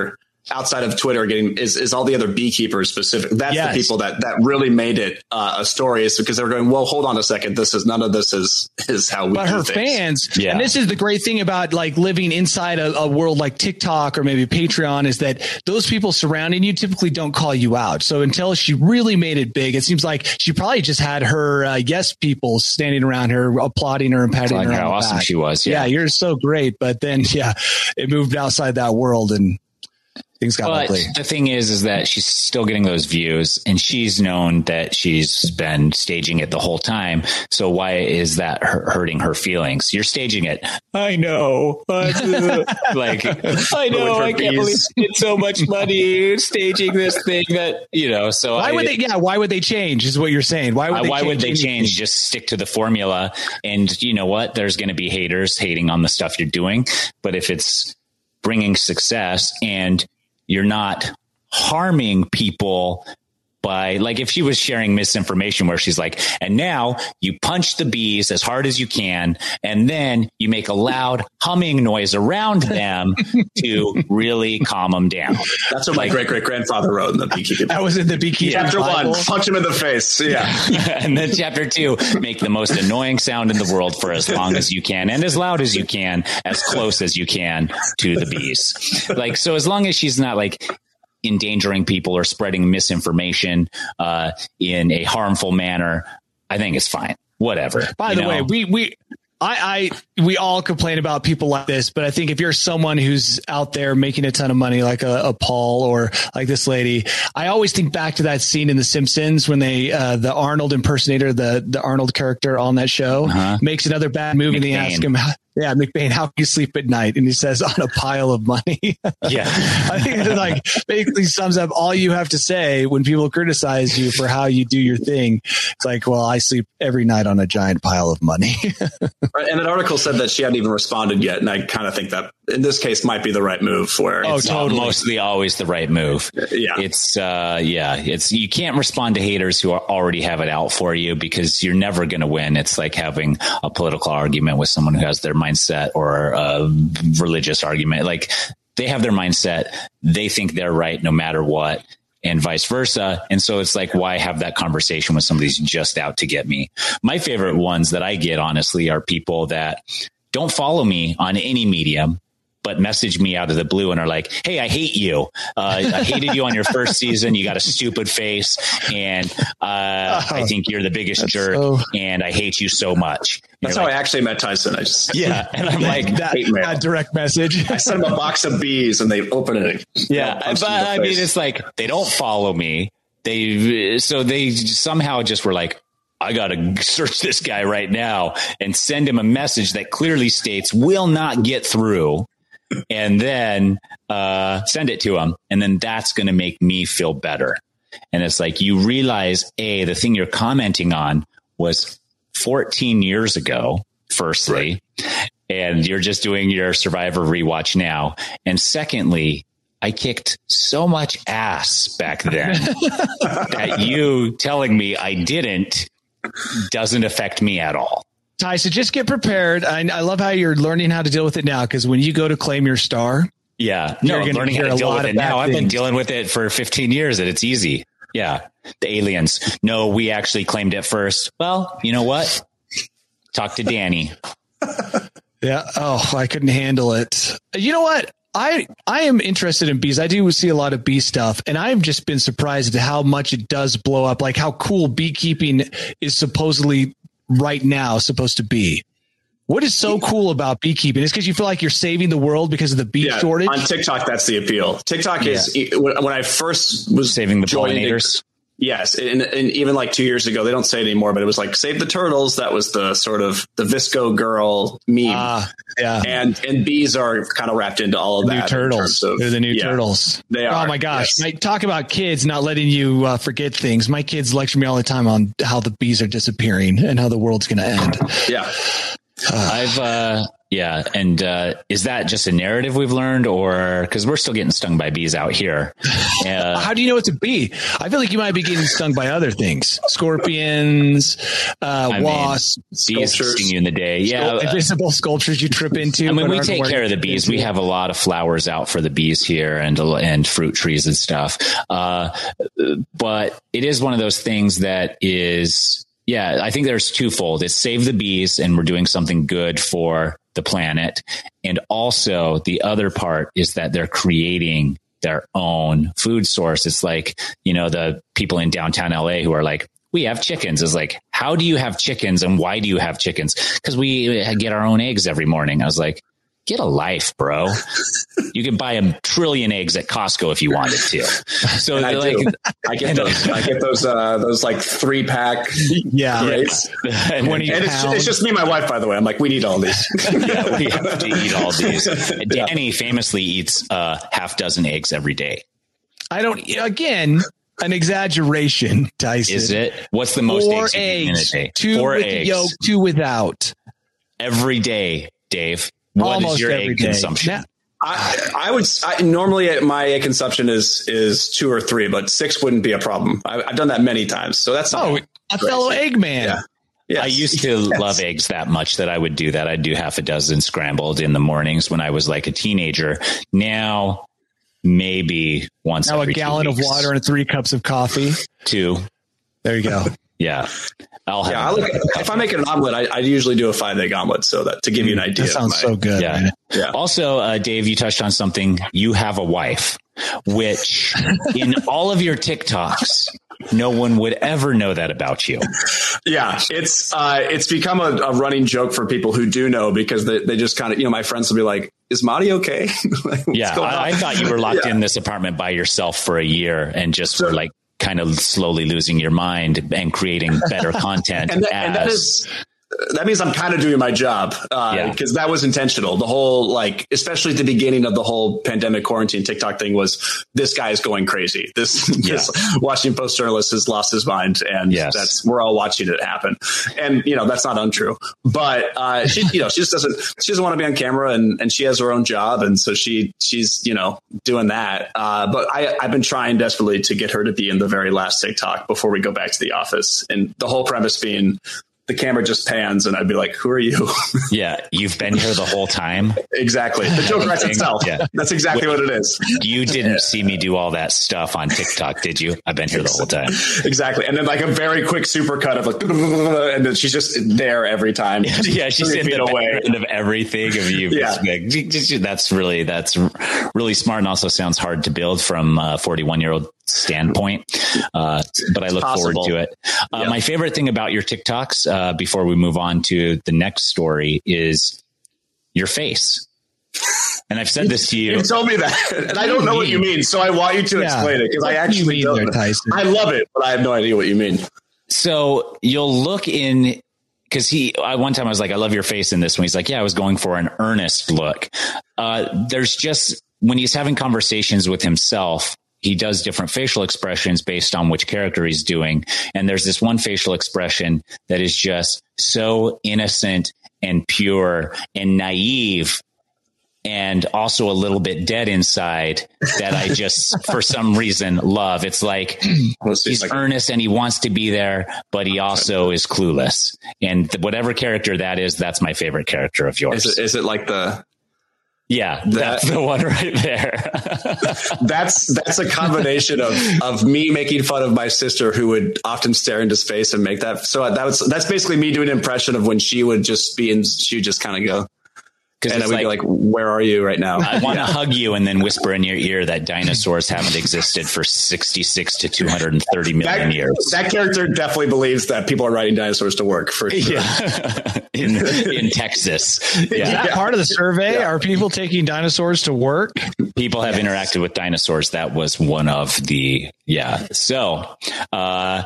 outside of Twitter getting is, is all the other beekeepers specific. That's yes. the people that, that really made it uh, a story, is because they're going, well, hold on a second. This is none of this is, is how we but do her things. fans. Yeah. And this is the great thing about like living inside a, a world like TikTok or maybe Patreon, is that those people surrounding you typically don't call you out. So until she really made it big, it seems like she probably just had her uh, yes people standing around her, applauding her and patting like her on how the awesome back. she was. Yeah. yeah, you're so great. But then, yeah, it moved outside that world and things got but ugly. The thing is, is that she's still getting those views, and she's known that she's been staging it the whole time. So why is that hurting her feelings? You're staging it. I know. like, I know. I can't believe it's so much money staging this thing that, you know, so why I, would they, yeah, why would they change is what you're saying. Why would they, why change, would they anything? change? Just stick to the formula. And you know what? There's going to be haters hating on the stuff you're doing. But if it's bringing success and you're not harming people by, like, if she was sharing misinformation where she's like, and now you punch the bees as hard as you can, and then you make a loud humming noise around them to really calm them down. That's what like, my great great grandfather wrote in the Beekeeping. That was in the Beekeeping. Chapter Bible. one, punch him in the face. Yeah. And then chapter two, make the most annoying sound in the world for as long as you can and as loud as you can, as close as you can to the bees. Like, so as long as she's not like endangering people or spreading misinformation uh, in a harmful manner, I think it's fine. Whatever. By the know? way, we we I, I we all complain about people like this, but I think if you're someone who's out there making a ton of money, like a, a Paul or like this lady, I always think back to that scene in The Simpsons when they uh, the Arnold impersonator, the the Arnold character on that show, uh-huh. makes another bad movie, and they ask him, yeah, McBain, how can you sleep at night? And he says, on a pile of money. Yeah. I think it like basically sums up all you have to say when people criticize you for how you do your thing. It's like, well, I sleep every night on a giant pile of money. Right, and that article said that she hadn't even responded yet. And I kind of think that in this case might be the right move for her. Oh, it's totally. Mostly always the right move. Yeah. It's, uh, yeah, it's, you can't respond to haters who are, already have it out for you because you're never going to win. It's like having a political argument with someone who has their mindset or a religious argument. Like they have their mindset. They think they're right no matter what, and vice versa. And so it's like, why have that conversation with somebody who's just out to get me? My favorite ones that I get, honestly, are people that don't follow me on any medium, but message me out of the blue and are like, hey, I hate you. Uh, I hated you on your first season. You got a stupid face. And uh, oh, I think you're the biggest jerk. So... And I hate you so much. That's how like, I actually met Tyson. I just yeah, and I'm like that, that direct message. I sent him a box of bees, and they open it. Yeah, but I mean, it's like they don't follow me. They so they somehow just were like, I gotta search this guy right now and send him a message that clearly states will not get through, and then uh, send it to him, and then that's going to make me feel better. And it's like you realize, a the thing you're commenting on was fourteen years ago, firstly, right. And you're just doing your Survivor rewatch now. And secondly, I kicked so much ass back then that you telling me I didn't doesn't affect me at all. Ty, so just get prepared. I, I love how you're learning how to deal with it now, because when you go to claim your star, yeah, no, I'm learning how to deal with it now. I've been dealing with it for fifteen years, and it's easy. Yeah, the aliens. No, we actually claimed it first. Well, you know what? Talk to Danny. Yeah. Oh, I couldn't handle it. You know what? I, I am interested in bees. I do see a lot of bee stuff, and I've just been surprised at how much it does blow up, like how cool beekeeping is supposedly right now supposed to be. What is so cool about beekeeping? Is because you feel like you're saving the world because of the bee yeah, shortage? On TikTok, that's the appeal. TikTok yeah. is when I first was saving the pollinators. Yes. And, and even like two years ago, they don't say it anymore, but it was like save the turtles. That was the sort of the Visco girl meme. Uh, yeah. And, and bees are kind of wrapped into all of the that. New turtles. Of, They're the new yeah, turtles. They are. Oh my gosh. Yes. Mike, talk about kids not letting you uh, forget things. My kids lecture me all the time on how the bees are disappearing and how the world's going to end. Yeah. Uh, I've, uh, yeah. And, uh, is that just a narrative we've learned, or because we're still getting stung by bees out here? Uh, How do you know it's a bee? I feel like you might be getting stung by other things. Scorpions, uh, I wasps, mean, bees sting you in the day. Yeah. Sculpt- invisible sculptures you trip into. I mean, we take care of the bees. We have a lot of flowers out for the bees here and, and fruit trees and stuff. Uh, but it is one of those things that is, yeah, I think there's twofold. It's save the bees and we're doing something good for the planet. And also the other part is that they're creating their own food source. It's like, you know, the people in downtown L A who are like, we have chickens. Is like, how do you have chickens and why do you have chickens? Because we get our own eggs every morning. I was like, get a life, bro. You can buy a trillion eggs at Costco if you wanted to. So I, like, do. I get those. I get those. Uh, those like three pack. Yeah, crates. and, twenty and it's, it's just me and my wife, by the way. I'm like, we need all these. yeah, we have to eat all these. Danny famously eats a uh, half dozen eggs every day. I don't. Again, an exaggeration, Tyson. Is it? What's the most Four eggs you eat in a day? Two Four with eggs yolk, two without. Every day, Dave. What Almost is your every egg day. consumption? Now, I, I would I, normally my egg consumption is is two or three, but six wouldn't be a problem. I, I've done that many times, so that's not oh, a fellow crazy. egg man. Yeah. Yes. I used to Yes. love eggs that much that I would do that. I'd do half a dozen scrambled in the mornings when I was like a teenager. Now, maybe once Now a every two gallon of weeks. water and three cups of coffee. Two. There you go. Yeah. I'll have Yeah, I look, if I make an omelet, I, I usually do a five egg omelet, so that to give you an idea. That sounds of my, so good. Yeah. man. Yeah. Also, uh, Dave, you touched on something. You have a wife, which in all of your TikToks, no one would ever know that about you. Yeah, it's uh, it's become a, a running joke for people who do know because they, they just kind of, you know, my friends will be like, "Is Marty okay?" Like, what's Yeah, going on? I, I thought you were locked Yeah. in this apartment by yourself for a year and just So- were like kind of slowly losing your mind and creating better content. and that, as, and that is that means I'm kind of doing my job uh, Yeah. because that was intentional. The whole, like, especially at the beginning of the whole pandemic quarantine TikTok thing was this guy is going crazy. This, Yeah. this Washington Post journalist has lost his mind, and Yes. that's we're all watching it happen. And you know that's not untrue, but uh, she, you know, she just doesn't she doesn't want to be on camera, and, and she has her own job, and so she she's you know doing that. Uh, but I I've been trying desperately to get her to be in the very last TikTok before we go back to the office, and the whole premise being, the camera just pans and I'd be like, who are you? yeah, you've been here the whole time. Exactly. The joke writes itself. Yeah. That's exactly what it is. You didn't see me do all that stuff on TikTok, did you? I've been here the whole time. Exactly. And then like a very quick super cut of like, and then she's just there every time. Yeah, she's Three in feet the away. background of everything of you. Yeah. That's really, that's really smart and also sounds hard to build from a forty-one year old standpoint. Uh, but I look possible. forward to it. Uh, Yeah. My favorite thing about your TikToks, uh, before we move on to the next story, is your face. And I've said this to you. You told me that, and I don't know what you mean. So I want you to Yeah. explain it because What I do you actually mean don't. there, Tyson? I love it, but I have no idea what you mean. So you'll look in, because he, I, one time I was like, I love your face in this one. He's like, yeah, I was going for an earnest look. Uh, there's just, when he's having conversations with himself, he does different facial expressions based on which character he's doing. And there's this one facial expression that is just so innocent and pure and naive and also a little bit dead inside that I just, for some reason, love. It's like Let's see if he's I can- earnest and he wants to be there, but he also is clueless. And th- whatever character that is, that's my favorite character of yours. Is it, is it like the? Yeah, that's the one right there. That's that's a combination of of me making fun of my sister who would often stare into space and make that. So that was that's basically me doing an impression of when she would just be in. She would just kind of go. Because And it's then we'd like, be like, where are you right now? I want to hug you and then whisper in your ear that dinosaurs haven't existed for sixty-six to two hundred thirty million that, years. that character definitely believes that people are riding dinosaurs to work for sure. Yeah. in in Texas. Is Yeah. that part of the survey? Yeah. Are people taking dinosaurs to work? People have interacted with dinosaurs. That was one of the, yeah. So, uh,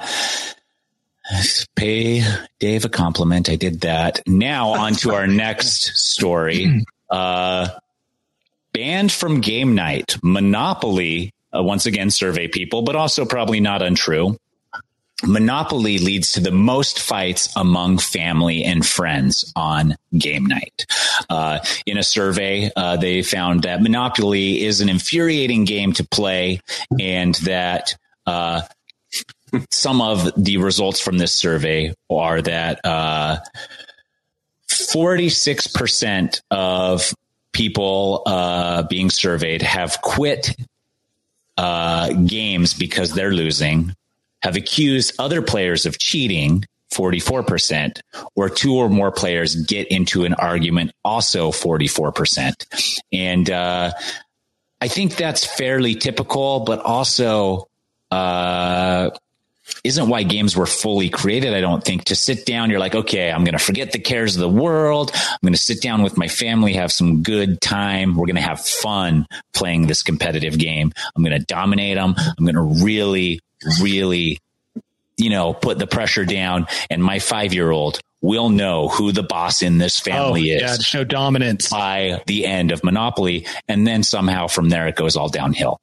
pay Dave a compliment. I did that. Now on to our next story. Uh, banned from game night. Monopoly, uh, once again, survey people, but also probably not untrue. Monopoly leads to the most fights among family and friends on game night. Uh, in a survey, uh, they found that Monopoly is an infuriating game to play, and that uh, some of the results from this survey are that uh, forty-six percent of people uh, being surveyed have quit uh, games because they're losing, have accused other players of cheating, forty-four percent, or two or more players get into an argument, also forty-four percent. And uh, I think that's fairly typical, but also uh, isn't why games were fully created. I don't think to sit down, you're like, okay, I'm going to forget the cares of the world. I'm going to sit down with my family, have some good time. We're going to have fun playing this competitive game. I'm going to dominate them. I'm going to really really, you know, put the pressure down, and my five-year-old will know who the boss in this family oh, is. Yeah, to show dominance by the end of Monopoly. And then somehow from there, it goes all downhill.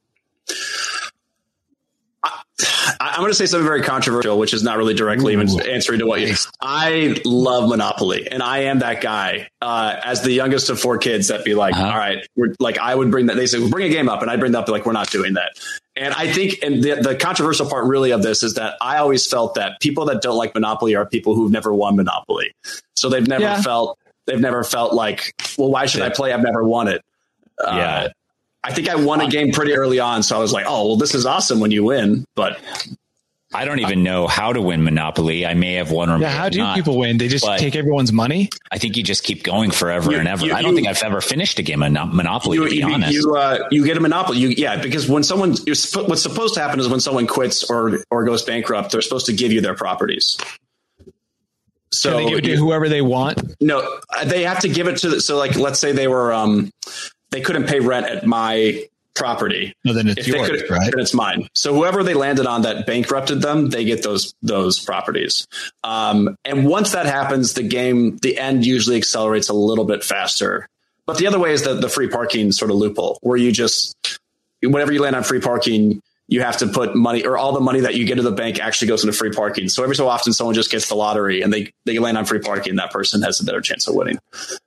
I, I'm going to say something very controversial, which is not really directly Ooh, even answering to what you. I love Monopoly, and I am that guy. Uh, as the youngest of four kids, that be like, uh-huh. all right, we're like, I would bring that. They say, bring a game up, and I bring that up. Like, we're not doing that. And I think, and the, the controversial part really of this is that I always felt that people that don't like Monopoly are people who've never won Monopoly, so they've never yeah. felt they've never felt like, well, why should I play? I've never won it. Uh, yeah. I think I won a game pretty early on, so I was like, oh, well, this is awesome when you win. But I don't even know how to win Monopoly. I may have won or yeah, how do not, people win? They just take everyone's money? I think you just keep going forever you, and ever. You, I don't you, think I've ever finished a game of Monopoly, you, to be you, honest. You, uh, you get a Monopoly. You, yeah, because when someone, what's supposed to happen is when someone quits or, or goes bankrupt, they're supposed to give you their properties. So Can they give it to whoever they want? No, they have to give it to, so like, let's say they were, um, they couldn't pay rent at my property. No, then it's if yours, could, right? Then it's mine. So whoever they landed on that bankrupted them, they get those those properties. Um, and once that happens, the game, the end usually accelerates a little bit faster. But the other way is the, the free parking sort of loophole, where you just, whenever you land on free parking, you have to put money, or all the money that you get to the bank actually goes into free parking. So every so often someone just gets the lottery and they, they land on free parking. That person has a better chance of winning.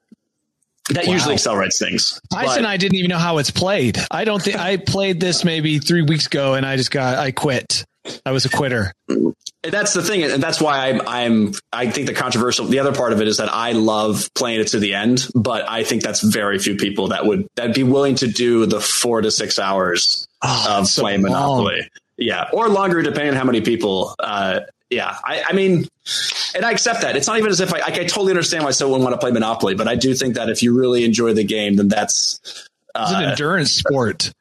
That wow. usually accelerates things. Tyson and I didn't even know how it's played. I don't think I played this maybe three weeks ago and I just got, I quit. I was a quitter. That's the thing. And that's why I'm, I'm, I think the controversial, the other part of it is that I love playing it to the end, but I think that's very few people that would, that'd be willing to do the four to six hours oh, of playing so Monopoly. Yeah. Or longer, depending on how many people, uh, yeah, I, I mean, and I accept that. It's not even as if I, I, I totally understand why someone would want to play Monopoly, but I do think that if you really enjoy the game, then that's uh, it's an endurance sport.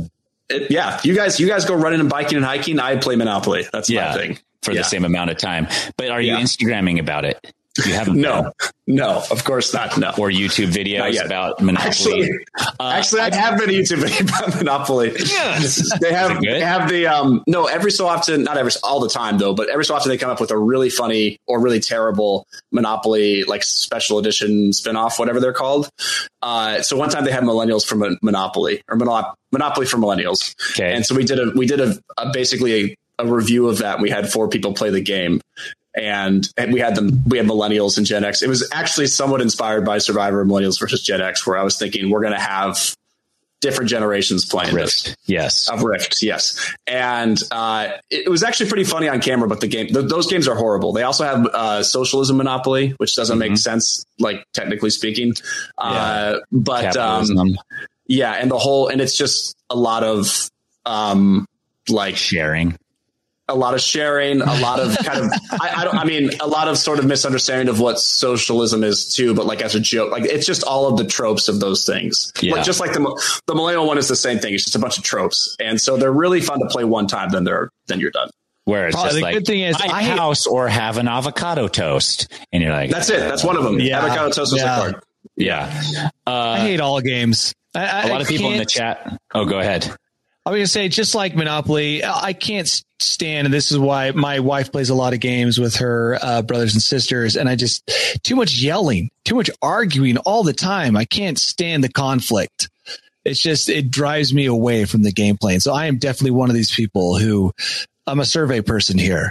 It, yeah, you guys, you guys go running and biking and hiking. I play Monopoly. That's yeah, my thing for yeah. the same amount of time. But are you yeah. Instagramming about it? You haven't? No, no, of course not. No. Or YouTube videos about Monopoly. Actually, uh, actually I have been a YouTube video about Monopoly. Yes. They have, they have the, um, no, every so often, not every, all the time though, but every so often they come up with a really funny or really terrible Monopoly, like special edition spinoff, whatever they're called. Uh, so one time they had Millennials from Monopoly or Monop- Monopoly for Millennials. Okay. And so we did a, we did a, a basically a, a review of that. We had four people play the game. And, and we had them, we had Millennials and Gen X. It was actually somewhat inspired by Survivor Millennials versus Gen X, where I was thinking we're going to have different generations playing Rift. this. Yes. Of Rift. Yes. And uh, it, it was actually pretty funny on camera, but the game, th- those games are horrible. They also have uh, Socialism Monopoly, which doesn't mm-hmm. make sense, like technically speaking. Yeah. Uh, but um, yeah. And the whole, and it's just a lot of um, like sharing. A lot of sharing, a lot of kind of, I, I don't, I mean, a lot of sort of misunderstanding of what socialism is too, but like as a joke, like it's just all of the tropes of those things. Yeah. Like just like the the millennial one is the same thing. It's just a bunch of tropes. And so they're really fun to play one time, then they're, then you're done. Where it's oh, just the like, good thing is, buy I a hate, house or have an avocado toast. And you're like, that's it. That's one of them. Yeah. Avocado toast is yeah. a card. Yeah. Uh, I hate all games. I, I, a lot of I people in the can't... chat. Oh, go ahead. I was going to say, just like Monopoly, I can't stand, and this is why my wife plays a lot of games with her uh, brothers and sisters, and I just, too much yelling, too much arguing all the time. I can't stand the conflict. It's just, it drives me away from the gameplay. And so I am definitely one of these people who, I'm a survey person here.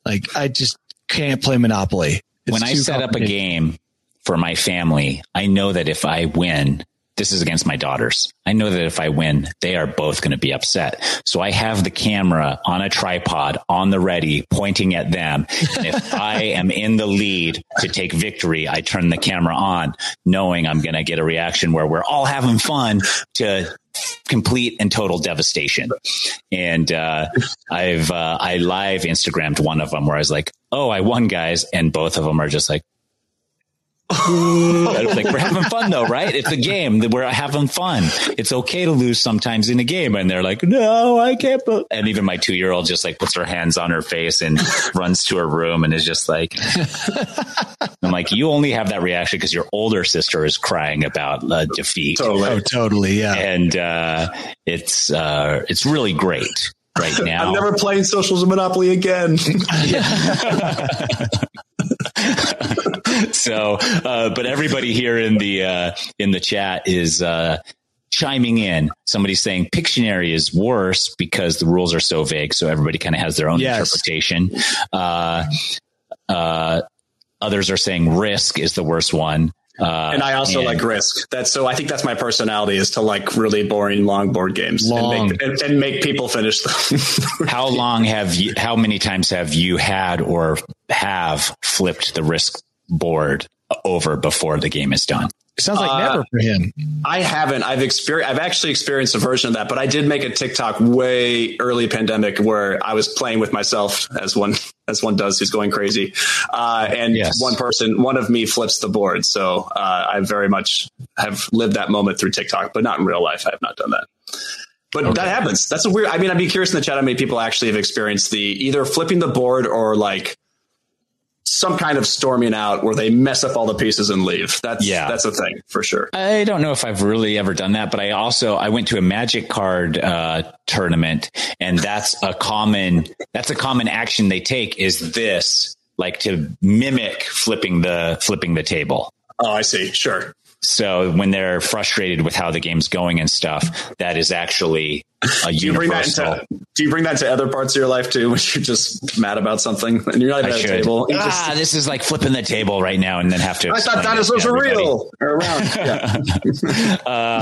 Like I just can't play Monopoly. It's when I set up a game for my family, I know that if I win, this is against my daughters. I know that if I win, they are both going to be upset. So I have the camera on a tripod on the ready, pointing at them. And if I am in the lead to take victory, I turn the camera on, knowing I'm going to get a reaction where we're all having fun to complete and total devastation. And uh, I've uh, I live Instagrammed one of them where I was like, "Oh, I won, guys," and both of them are just like, like, we're having fun though, right? It's a game that we're having fun. It's okay to lose sometimes in a game. And they're like, no, I can't. And even my two-year-old just like puts her hands on her face and runs to her room and is just like, I'm like, you only have that reaction because your older sister is crying about uh, defeat. Totally. Oh, totally. Yeah. And uh, it's, uh, it's really great right now. I'm never playing Socials Monopoly again. So, uh, but everybody here in the uh, in the chat is uh, chiming in. Somebody's saying Pictionary is worse because the rules are so vague. So everybody kind of has their own yes. interpretation. Uh, uh, others are saying Risk is the worst one. Uh, and I also and, like Risk. That's so. I think that's my personality is to like really boring long board games long. And, make, and, and make people finish them. How long have you? How many times have you had or have flipped the Risk board over before the game is done? It sounds like uh, never for him. I haven't. I've experienced. I've actually experienced a version of that, but I did make a TikTok way early pandemic where I was playing with myself as one as one does who's going crazy, uh, and yes. one person, one of me, flips the board. So uh, I very much have lived that moment through TikTok, but not in real life. I have not done that. But okay. that happens. That's a weird. I mean, I'd be curious in the chat how many people actually have experienced the either flipping the board or like some kind of storming out where they mess up all the pieces and leave. That's yeah. that's a thing for sure. I don't know if I've really ever done that, but I also I went to a Magic card uh, tournament, and that's a common that's a common action they take is this, like to mimic flipping the flipping the table. Oh, I see. Sure. So when they're frustrated with how the game's going and stuff, that is actually a do you universal. Bring that into, do you bring that to other parts of your life too, when you're just mad about something and you're not even at a table? Ah, just, this is like flipping the table right now, and then have to. I thought dinosaurs were real or around. Yeah. uh,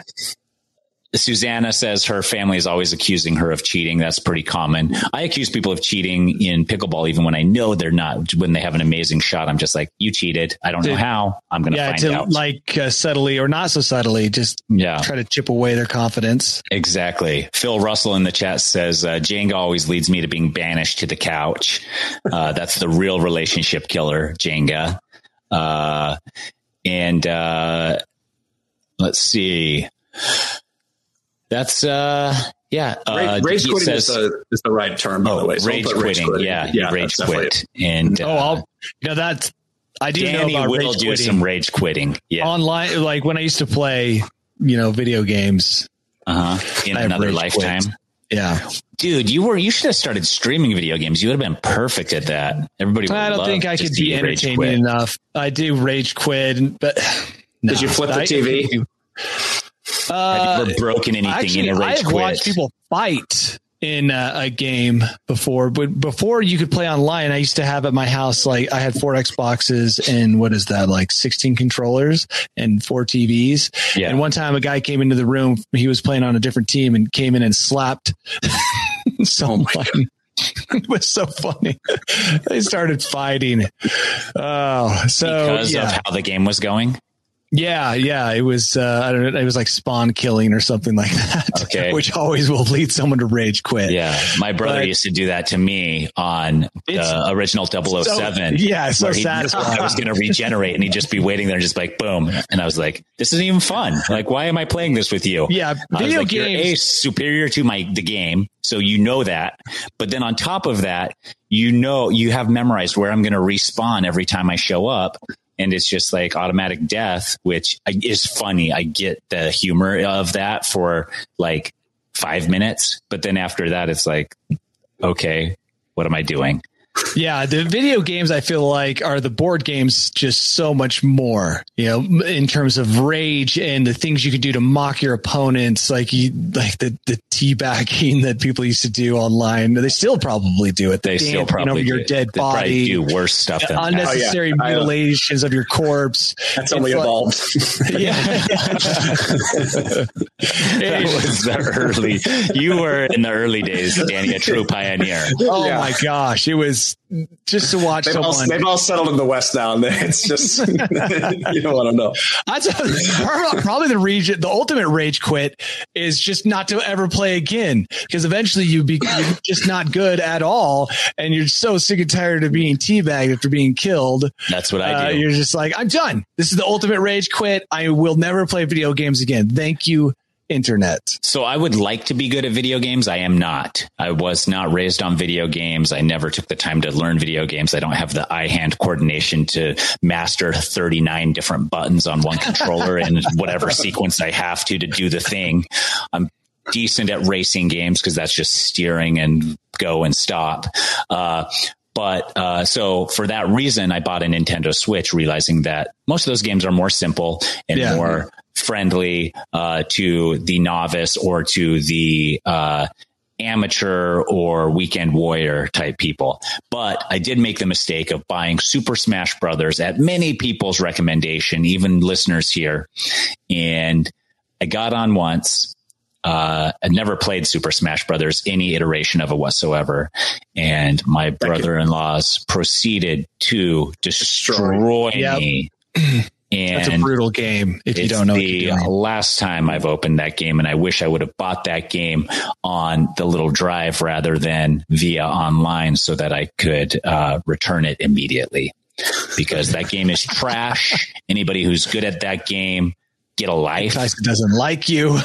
Susanna says her family is always accusing her of cheating. That's pretty common. I accuse people of cheating in pickleball, even when I know they're not. When they have an amazing shot, I'm just like, you cheated. I don't know how. I'm going to yeah, find to out. Like uh, subtly or not so subtly, just yeah. try to chip away their confidence. Exactly. Phil Russell in the chat says, uh, Jenga always leads me to being banished to the couch. Uh, that's the real relationship killer, Jenga. Uh, and uh, let's see. That's uh yeah. Uh, rage rage quitting says, is, the, is the right term, by oh, the way. So rage quitting, rage quitting, yeah, yeah, rage quit. And oh, I'll, you know that's I do Danny know about will rage do quitting. some rage quitting. Yeah, online, like when I used to play, you know, video games. Uh huh. In another lifetime. Quit. Yeah, dude, you were you should have started streaming video games. You would have been perfect at that. Everybody. Would I don't think I could be entertaining enough. I do rage quit, but no, did you flip the I, T V? Uh, Have you ever broken anything actually, in a rage I've quit? watched people fight in uh, a game before, but before you could play online, I used to have at my house, like I had four Xboxes and what is that, like sixteen controllers and four T Vs. Yeah. And one time a guy came into the room, he was playing on a different team and came in and slapped someone. It was so funny. They started fighting. Oh, so because yeah. of how the game was going. Yeah, yeah, it was. Uh, I don't know. It was like spawn killing or something like that. Okay, which always will lead someone to rage quit. Yeah, my brother but used to do that to me on the original double oh seven. So, yeah, so sad. I was going to regenerate, and he'd just be waiting there, just like boom. And I was like, "This isn't even fun. Like, why am I playing this with you?" Yeah, video like, games you're a superior to my the game, so you know that. But then on top of that, you know you have memorized where I'm going to respawn every time I show up. And it's just like automatic death, which is funny. I get the humor of that for like five minutes. But then after that, it's like, okay, what am I doing? Yeah, the video games I feel like are the board games just so much more, you know, in terms of rage and the things you can do to mock your opponents, like you, like the, the teabagging that people used to do online. They still probably do it. They still probably over your do. dead They body. do worse stuff than unnecessary that. Oh, yeah. mutilations of your corpse. That's only It's evolved. Like, yeah. That was the early. You were in the early days, Danny, a true pioneer. Oh Yeah. my gosh, it was just to watch They've someone. all, they've all settled in the West now, and it's just you don't want to know. That's probably the region. The ultimate rage quit is just not to ever play again, because eventually you be you're just not good at all, and you're so sick and tired of being teabagged after being killed. That's what I Uh, do. you're just like, I'm done. This is the ultimate rage quit. I will never play video games again. Thank you, internet. So I would like to be good at video games. I am not. I was not raised on video games. I never took the time to learn video games. I don't have the eye-hand coordination to master thirty-nine different buttons on one controller in whatever sequence I have to to do the thing. I'm decent at racing games because that's just steering and go and stop. Uh, But uh, so for that reason, I bought a Nintendo Switch, realizing that most of those games are more simple and Yeah. more friendly uh, to the novice or to the uh, amateur or weekend warrior type people. But I did make the mistake of buying Super Smash Brothers at many people's recommendation, even listeners here. And I got on once. Uh, I'd never played Super Smash Brothers, any iteration of it whatsoever. And my brother-in-laws proceeded to destroy Yep. me. And That's a brutal game if you it's don't know what the you're doing. last time I've opened that game, and I wish I would have bought that game on the little drive rather than via online so that I could uh, return it immediately, because that game is trash. Anybody who's good at that game, get a life. Tyson doesn't like you.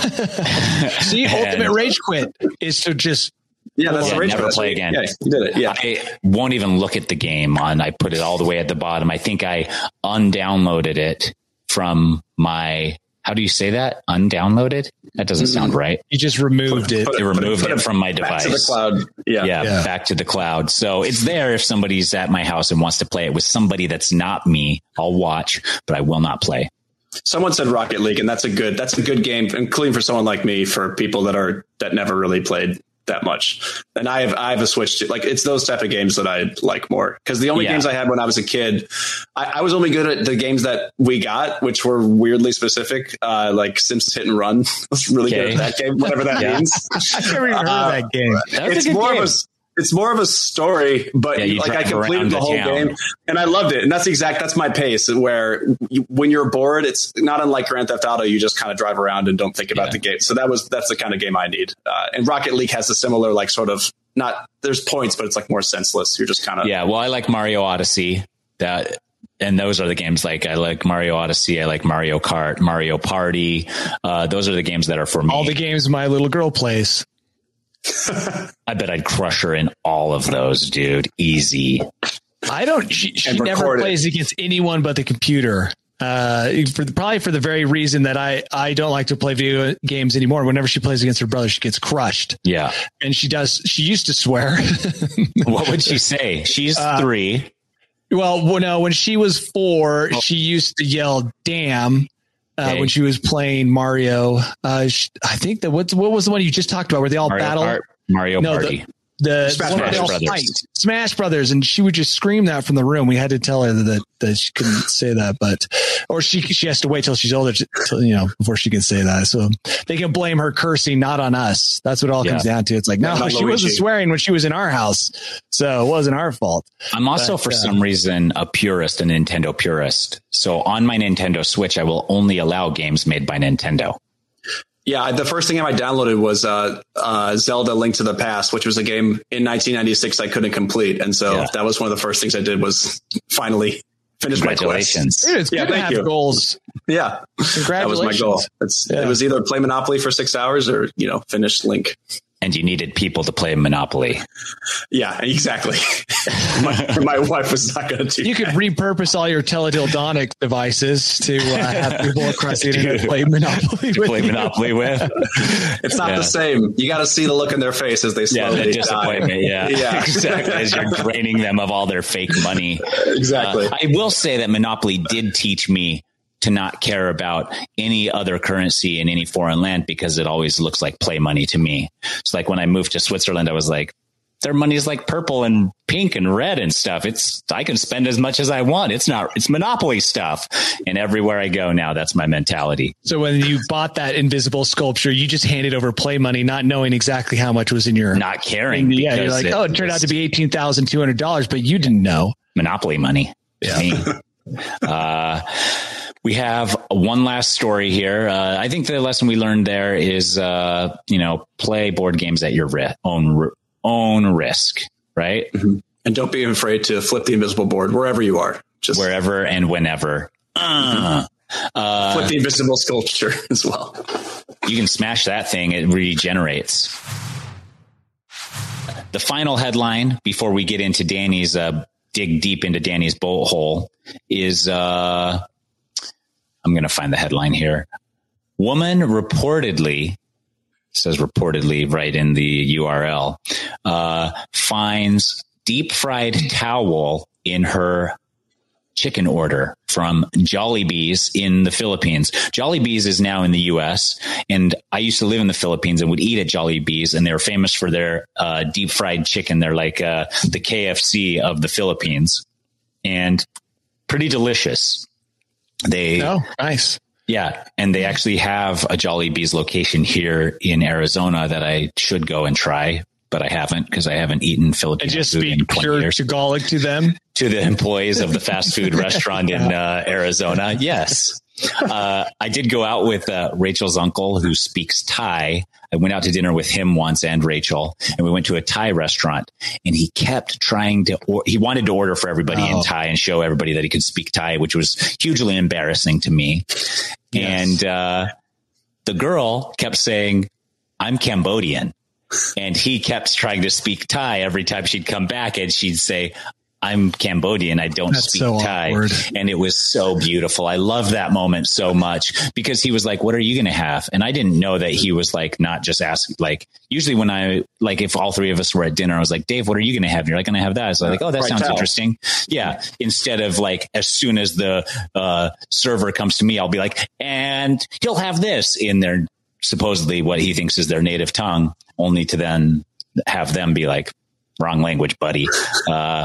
See, ultimate And- rage quit is to just Yeah, that's Yeah, the rage never quit. play again. Yeah, you did it. Yeah. I won't even look at the game on. I put it all the way at the bottom. I think I undownloaded it from my, how do you say that? Undownloaded? That doesn't sound right. you just removed it. Put They removed put it from my back to the device. cloud. Yeah. Yeah, Yeah. back to the cloud. So it's there if somebody's at my house and wants to play it with somebody that's not me. I'll watch, but I will not play. Someone said Rocket League, and that's a good that's a good game, including for someone like me, for people that are that never really played that much. And I have I have a Switch to, like it's those type of games that I like more, because the only Yeah. games I had when I was a kid, I, I was only good at the games that we got, which were weirdly specific, uh, like Simpsons Hit and Run. I was really Okay. good at that game, whatever that Yeah. means. I've never even heard Uh, of that game. That was It's a good more game. of a it's more of a story, but Yeah, you like I drive around completed the the whole town. game and I loved it. And that's exact. That's my pace, where you, when you're bored, it's not unlike Grand Theft Auto. You just kind of drive around and don't think about Yeah. the game. So that was that's the kind of game I need. Uh, and Rocket League has a similar like sort of not there's points, but it's like more senseless. You're just kind of Yeah, well, I like Mario Odyssey. That and those are the games like I like Mario Odyssey. I like Mario Kart, Mario Party. Uh, those are the games that are for me. All the games my little girl plays. I bet I'd crush her in all of those, dude. Easy. I don't. She, she And never record it. plays against anyone but the computer. Uh, for probably for the very reason that I I don't like to play video games anymore. Whenever she plays against her brother, she gets crushed, Yeah. and she does. She used to swear. What would she say? She's Uh, three. Well, well, no, when she was four, she used to yell "damn" uh, Okay. when she was playing Mario. Uh, she, I think that what what was the one you just talked about where they all Mario battle? Kart, Mario No, the- Party. The Smash one where they all Brothers. fight. Smash Brothers, and she would just scream that from the room. We had to tell her that that she couldn't say that, but or she she has to wait till she's older, to, till, you know, before she can say that. So they can blame her cursing, not on us. That's what it all comes Yeah. down to. It's like, no, Not she Luigi. wasn't swearing when she was in our house, so it wasn't our fault. I'm also, But, for uh, some reason, a purist, a Nintendo purist. So on my Nintendo Switch, I will only allow games made by Nintendo. Yeah, the first thing I downloaded was uh, uh, Zelda: Link to the Past, which was a game in nineteen ninety-six I couldn't complete, and so Yeah. that was one of the first things I did was finally finish my quest. Congratulations. Dude, it's Yeah, good to thank have you. goals. Yeah, that was my Congratulations. goal. It's, Yeah. It was either play Monopoly for six hours or you know finish Link. And you needed people to play Monopoly. Yeah, exactly. my, my wife was not going to do You that. could repurpose all your teledildonic devices to uh, have people across the internet play Monopoly to with play you. Monopoly with. It's not Yeah. the same. You got to see the look in their face as they Yeah, slowly the die. disappointment. Yeah, Yeah. exactly. As you're draining them of all their fake money. Exactly. Uh, I will say that Monopoly did teach me to not care about any other currency in any foreign land because it always looks like play money to me. It's like when I moved to Switzerland, I was like, their money is like purple and pink and red and stuff. It's, I can spend as much as I want. It's not, it's Monopoly stuff. And everywhere I go now, that's my mentality. So when you bought that invisible sculpture, you just handed over play money, not knowing exactly how much was in your, Not caring. yeah, you're because like, oh, it turned out to be eighteen thousand two hundred dollars, but you didn't know. Monopoly money. Yeah. Me. uh, we have one last story here. Uh, I think the lesson we learned there is, uh, you know, play board games at your ri- own own risk, right? Mm-hmm. And don't be afraid to flip the invisible board wherever you are. Just Wherever and whenever. Uh, uh, flip the invisible sculpture as well. you can smash that thing. It regenerates. The final headline before we get into Danny's, uh, dig deep into Danny's bolt hole is, uh, I'm going to find the headline here. Woman reportedly, says reportedly right in the U R L, uh, finds deep fried towel in her chicken order from Jollibee's in the Philippines. Jollibee's is now in the U S, and I used to live in the Philippines and would eat at Jollibee's, and they're famous for their uh, deep fried chicken. They're like uh, the K F C of the Philippines, and pretty delicious. They Oh, nice. yeah, and they actually have a Jollibee's location here in Arizona that I should go and try, but I haven't because I haven't eaten Filipino And just food in speak twenty pure years. Tagalog to them. To the employees of the fast food restaurant in uh, Arizona, yes. Uh, I did go out with uh, Rachel's uncle who speaks Thai. I went out to dinner with him once and Rachel, and we went to a Thai restaurant, and he kept trying to, or- he wanted to order for everybody Oh. in Thai and show everybody that he could speak Thai, which was hugely embarrassing to me. Yes. And uh, the girl kept saying, I'm Cambodian. And he kept trying to speak Thai every time she'd come back, and she'd say, I'm Cambodian. I don't That's speak so Thai. awkward. And it was so beautiful. I love that moment so much because he was like, what are you going to have? And I didn't know that he was like, not just asking, like, usually when I, like, if all three of us were at dinner, I was like, Dave, what are you going to have? And you're like, going to have that. I was like, oh, that Right sounds towel. interesting. Yeah. Instead of like, as soon as the uh, server comes to me, I'll be like, and he'll have this in their supposedly what he thinks is their native tongue, only to then have them be like, wrong language, buddy. Uh,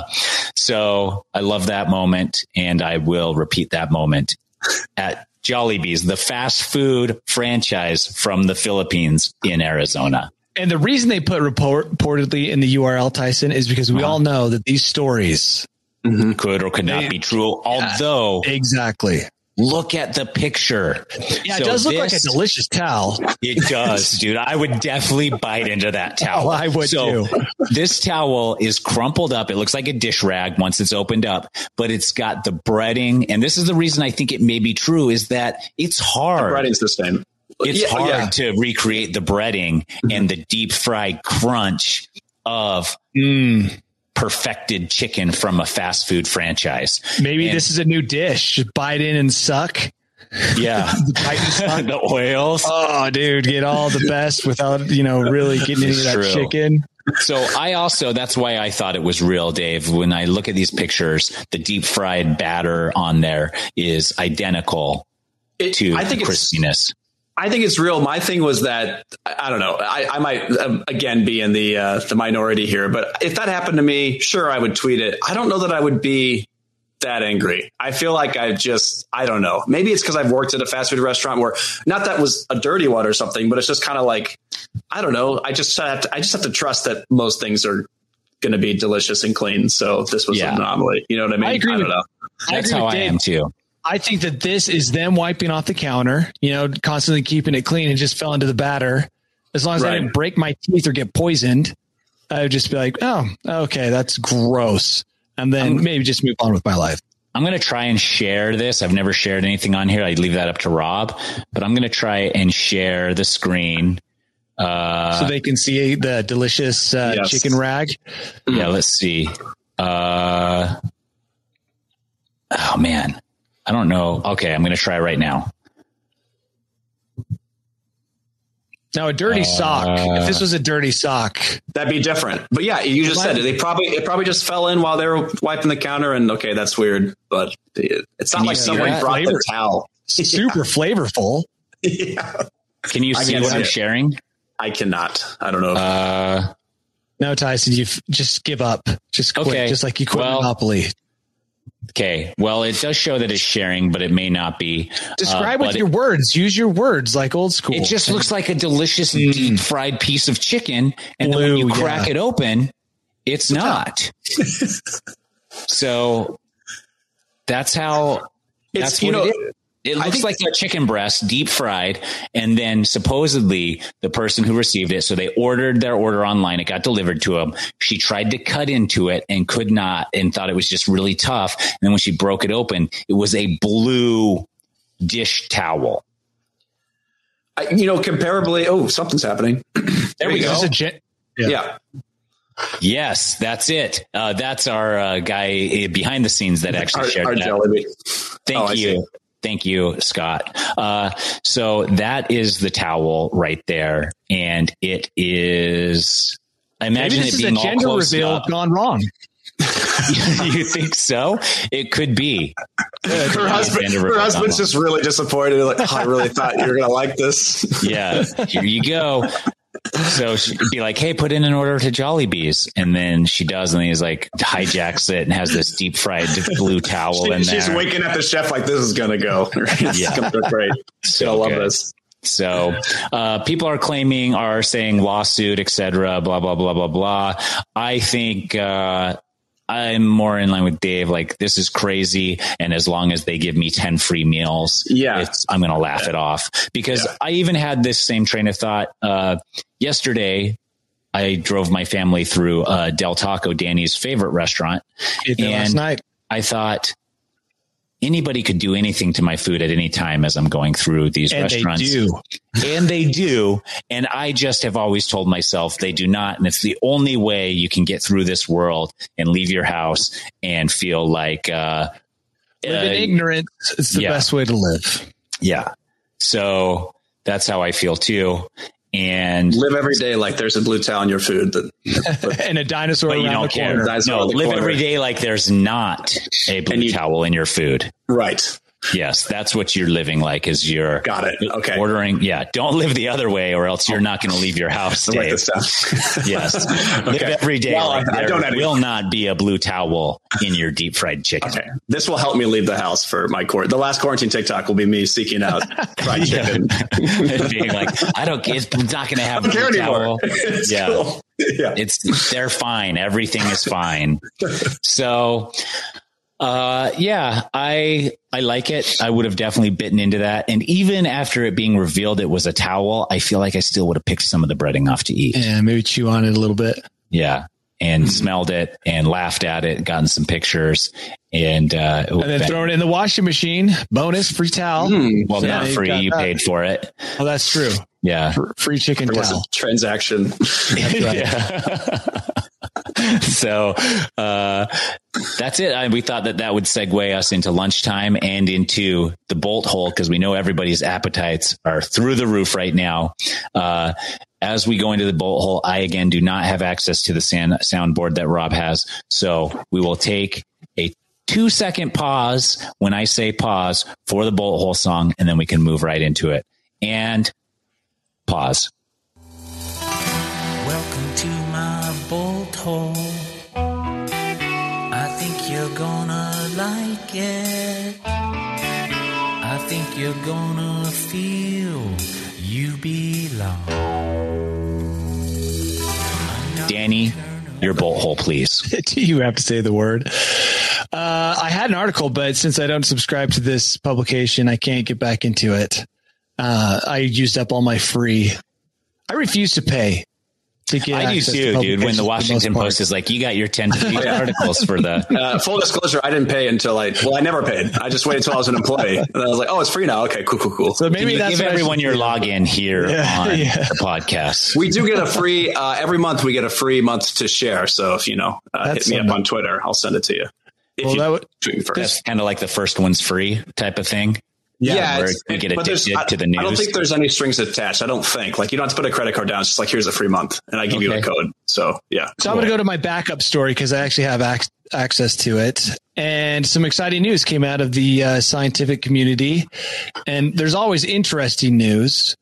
so I love that moment, and I will repeat that moment at Jollibee's, the fast food franchise from the Philippines in Arizona. And the reason they put report, reportedly in the U R L, Tyson, is because we Uh-huh. all know that these stories. Could or could not They- be true. Although, Exactly. look at the picture. Yeah, So it does look like a this- delicious towel. It does, dude. I would definitely bite into that towel. Oh, I would so, too. This towel is crumpled up. It looks like a dish rag once it's opened up, but it's got the breading. And this is the reason I think it may be true is that it's hard. Breading's the same. It's Yeah, hard yeah. to recreate the breading and the deep fried crunch of Mm, perfected chicken from a fast food franchise. maybe And- this is a new dish. Just bite in and suck. Yeah. Bite and suck. The oils. Oh, dude, get all the best without, you know, really getting into It's that true. chicken. So I also, that's why I thought it was real, Dave. When I look at these pictures, the deep fried batter on there is identical It- to I think the it's crispiness. I think it's real. My thing was that I, I don't know. I, I might um, again be in the uh, the minority here, but if that happened to me, sure, I would tweet it. I don't know that I would be that angry. I feel like I just I don't know. Maybe it's because I've worked at a fast food restaurant where not that was a dirty one or something, but it's just kind of like I don't know. I just have to, I just have to trust that most things are going to be delicious and clean. So this was Yeah. an anomaly. You know what I mean? I agree don't with- know. I That's agree how with I Dave. am too. I think that this is them wiping off the counter, you know, constantly keeping it clean and just fell into the batter. As long as I Right. didn't break my teeth or get poisoned, I would just be like, oh, okay, that's gross. And then maybe just move on with my life. I'm going to try and share this. I've never shared anything on here. I'd leave that up to Rob, but I'm going to try and share the screen Uh, so they can see the delicious uh, yes. chicken rag. Yeah, let's see. Uh, oh, man. I don't know. Okay, I'm going to try right now. Now, a dirty uh, sock. If this was a dirty sock, that'd be different. But yeah, you just said it. They probably it probably just fell in while they were wiping the counter, and okay, that's weird. But it's not like someone that? brought Flavor. the towel. Super yeah. flavorful. Yeah. Can you see what I'm it. sharing? I cannot. I don't know. If uh, no, Tyson, you just give up. Just quit. Okay. Just like you quit well, Monopoly. Okay. Well, it does show that it's sharing, but it may not be. Describe uh, with your it, words. Use your words like old school. It just looks like a delicious mm. deep fried piece of chicken. And Blue, then when you crack yeah. it open, it's not. So that's how it's, that's you what know, it is. It looks like a chicken breast, deep fried, and then supposedly the person who received it, so they ordered their order online. It got delivered to them. She tried to cut into it and could not, and thought it was just really tough. And then when she broke it open, it was a blue dish towel. I, you know, comparably, oh, something's happening. There we go. A gen- yeah. yeah. Yes, that's it. Uh, that's our uh, guy behind the scenes that actually our, shared our that. Jelly. Thank oh, you. Thank you, Scott. Uh, so that is the towel right there. And it is, I imagine Maybe this it being is a gender all closed reveal up. Gone wrong. You think so? It could be. Her husband, her husband's just really disappointed. Like, oh, I really thought you were going to like this. Yeah. Here you go. So she'd be like, hey, put in an order to Jollibees. And then she does. And he's like, hijacks it and has this deep fried blue towel she, in there. She's winking at the chef like, this is going to go. It's yeah. going to go great. So I love good. this. So uh, people are claiming, are saying lawsuit, et cetera, blah, blah, blah, blah, blah. I think uh, I'm more in line with Dave. Like, this is crazy. And as long as they give me ten free meals, yeah, it's, I'm going to laugh yeah. it off. Because yeah. I even had this same train of thought. Uh, yesterday, I drove my family through uh, Del Taco, Danny's favorite restaurant. And last night. I thought, anybody could do anything to my food at any time as I'm going through these and restaurants. They do. And they do. And I just have always told myself they do not. And it's the only way you can get through this world and leave your house and feel like uh, live in uh, ignorance. It's the yeah. best way to live. Yeah. So that's how I feel too. And live every day like there's a blue towel in your food that, and a dinosaur but you around don't the care. corner. No, live corner. every day like there's not a blue you, towel in your food. Right. Yes, that's what you're living like is you're got it. Okay. Ordering. Yeah. Don't live the other way or else you're not going to leave your house. Dave. This down. Yes. Okay. Live every day. Well, like I there don't will not be a blue towel in your deep fried chicken. Okay. This will help me leave the house for my court. The last quarantine TikTok will be me seeking out fried chicken. And being like, I don't, it's not going to have a blue towel. It's yeah. Cool. Yeah. It's, they're fine. Everything is fine. So, Uh, yeah, I, I like it. I would have definitely bitten into that. And even after it being revealed it was a towel, I feel like I still would have picked some of the breading off to eat. Yeah, maybe chew on it a little bit. Yeah. And mm-hmm. smelled it and laughed at it, gotten some pictures and, uh, and then been, thrown it in the washing machine. Bonus free towel. Mm, well, so not free. You that. paid for it. Oh, that's true. Yeah. For free chicken towel. Transaction. That's right. Yeah. So uh, that's it. I, we thought that that would segue us into lunchtime and into the bolt hole because we know everybody's appetites are through the roof right now. Uh, as we go into the bolt hole, I again do not have access to the sound soundboard that Rob has. So we will take a two second pause when I say pause for the bolt hole song, and then we can move right into it. And pause. Welcome to my bolt hole. I think you're gonna like it. I think you're gonna feel you belong. Danny, your bolt hole, please. Do you have to say the word? Uh, I had an article, but since I don't subscribe to this publication, I can't get back into it. Uh, I used up all my free. I refuse to pay to get. I do access too, to dude. When the publications Washington for the most Post is like, you got your ten free articles for the. Uh, full disclosure, I didn't pay until I, well, I never paid. I just waited until I was an employee. And I was like, oh, it's free now. Okay, cool, cool, cool. So maybe Can you that's give what I everyone should your do. login here Yeah, on yeah. the podcast. We do get a free, uh, every month we get a free month to share. So if, you know, uh, hit That's me so up nice. on Twitter, I'll send it to you. If Well, you that would- tweet me first. That's kind of like the first one's free type of thing. Yeah, where it's- you get but there's- addicted I, to the I don't news. think there's any strings attached. I don't think. Like, you don't have to put a credit card down. It's just like, here's a free month, and I give you Okay. a code. So, yeah. So I'm going to go to my backup story because I actually have ac- access to it. And some exciting news came out of the uh, scientific community. And there's always interesting news,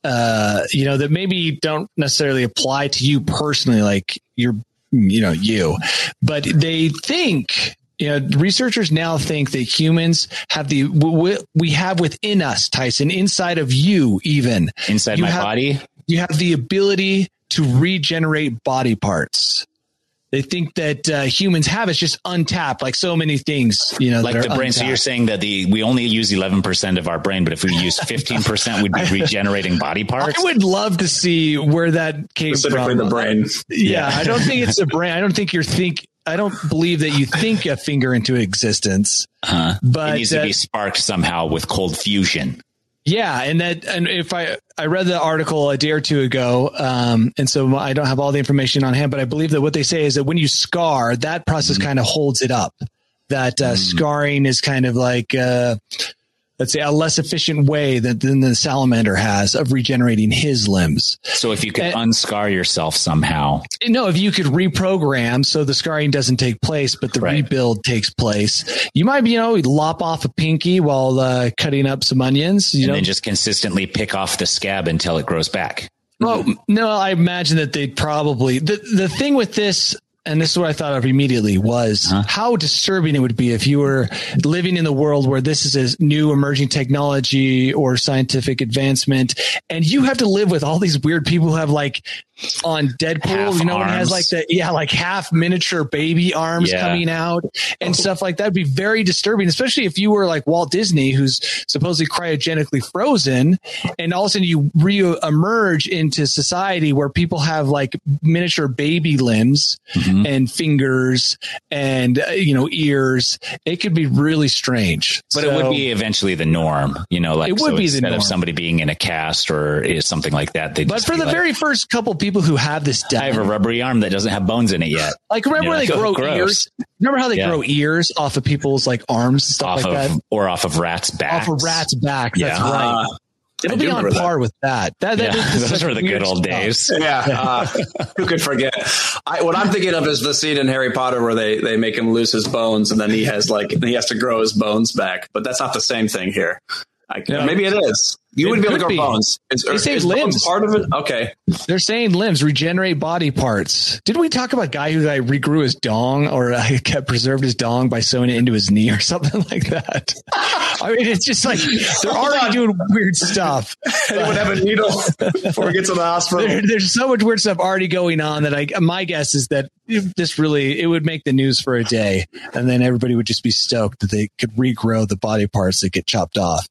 uh, you know, that maybe don't necessarily apply to you personally, like you're, you know, you, but they think, you know, researchers now think that humans have the, we, we have within us, Tyson, inside of you, even Inside you my have- body. you have the ability to regenerate body parts. They think that uh, humans have it's just untapped, like so many things, you know, Like that the are brain. So untapped. you're saying that the we only use eleven percent of our brain, but if we use fifteen percent, we'd be regenerating body parts. I would love to see where that came Specifically from. the brain. Yeah, I don't think it's the brain. I don't think you're think. I don't believe that you think a finger into existence. Uh-huh. But it needs uh, to be sparked somehow with cold fusion. Yeah, and that, and if I, I read the article a day or two ago, um, and so I don't have all the information on hand, but I believe that what they say is that when you scar, that process Mm-hmm. kind of holds it up. That uh, mm. scarring is kind of like, uh, let's say, a less efficient way that than the salamander has of regenerating his limbs. So if you could And- unscar yourself somehow, No, if you could reprogram so the scarring doesn't take place, but the Right. rebuild takes place, you might, you know, lop off a pinky while uh, cutting up some onions. You and know, then just consistently pick off the scab until it grows back. Well, no, I imagine that they'd probably the the thing with this, and this is what I thought of immediately, was Huh? how disturbing it would be if you were living in the world where this is a new emerging technology or scientific advancement, and you have to live with all these weird people who have like on Deadpool, Half you know, when it has arms. like the yeah, like half miniature baby arms Yeah. coming out and stuff like that. Would be very disturbing, especially if you were like Walt Disney, who's supposedly cryogenically frozen, and all of a sudden you re-emerge into society where people have like miniature baby limbs Mhm. and fingers and uh, you know ears. It could be really strange, But it would be eventually the norm, you know, like It would so be the instead norm. of somebody being in a cast or is something like that. They But for the very first couple people who have this I have a done, rubbery arm that doesn't have bones in it yet. like remember Yeah, when they like, grow gross. ears? Remember how they Yeah. grow ears off of people's like arms and stuff Off like of that? or off of rats' backs. Off of rats' backs. That's Yeah. right. Uh, It'll I be do on remember that. par with that. That, that Yeah, is those such were the weird good old stuff. days. Yeah, uh, who could forget? I, what I'm thinking of is the scene in Harry Potter where they, they make him lose his bones, and then he has like he has to grow his bones back. But that's not the same thing here. I, No. Maybe it is. You It wouldn't be able to could grow be. bones. Is, They say is bones limbs. part of it? Okay. They're saying limbs regenerate body parts. Did we talk about a guy who like regrew his dong or uh, kept preserved his dong by sewing it into his knee or something like that? I mean, it's just like they're already doing weird stuff. He would have a needle before he gets to the hospital. There, there's so much weird stuff already going on that I, my guess is that if this really, it would make the news for a day, and then everybody would just be stoked that they could regrow the body parts that get chopped off.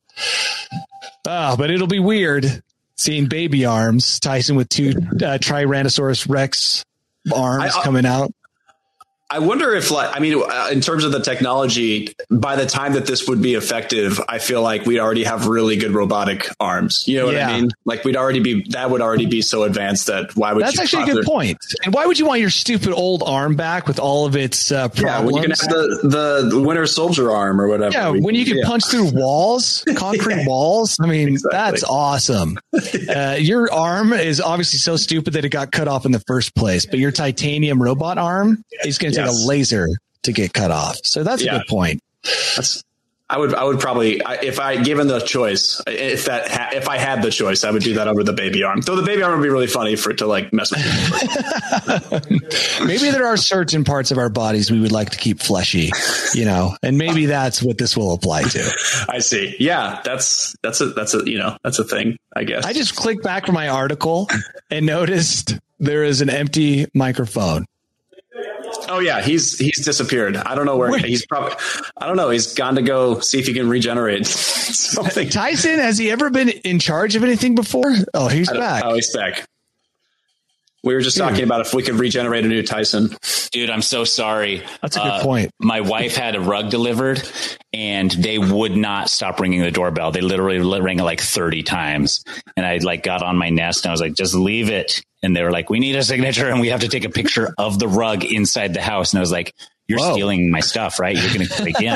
Ah, but it'll be weird seeing baby arms, Tyson with two uh, Tyrannosaurus Rex arms I- I- coming out. I wonder if, like, I mean, uh, in terms of the technology, by the time that this would be effective, I feel like we'd already have really good robotic arms. You know what Yeah. I mean? Like, we'd already be, that would already be so advanced that why would That's you actually a good point. And why would you want your stupid old arm back with all of its uh, problems? Yeah, when you can have the, the Winter Soldier arm or whatever. Yeah, when you can yeah. punch through walls, concrete Yeah. walls. I mean, Exactly. that's awesome. Uh, your arm is obviously so stupid that it got cut off in the first place, but your titanium robot arm is going to take Yes. a laser to get cut off. So that's Yeah. a good point. That's, I would, I would probably, I- if I given the choice, if that, ha, if I had the choice, I would do that over the baby arm. Though the baby arm would be really funny for it to like mess with people. Maybe there are certain parts of our bodies we would like to keep fleshy, you know, and maybe that's what this will apply to. I see. Yeah, that's that's a that's a you know that's a thing. I guess. I just clicked back from my article and noticed there is an empty microphone. Oh yeah, he's he's disappeared. I don't know where Wait. he's probably. I don't know. He's gone to go see if he can regenerate something. Tyson, has he ever been in charge of anything before? Oh, he's I don't- back. Oh, he's back. We were just Dude. talking about if we could regenerate a new Tyson. Dude, I'm so sorry. That's a good Uh, point. My wife had a rug delivered and they would not stop ringing the doorbell. They literally rang it like thirty times. And I like got on my nest and I was like, just leave it. And they were like, we need a signature and we have to take a picture of the rug inside the house. And I was like, you're Whoa. stealing my stuff, right? You're going to break in.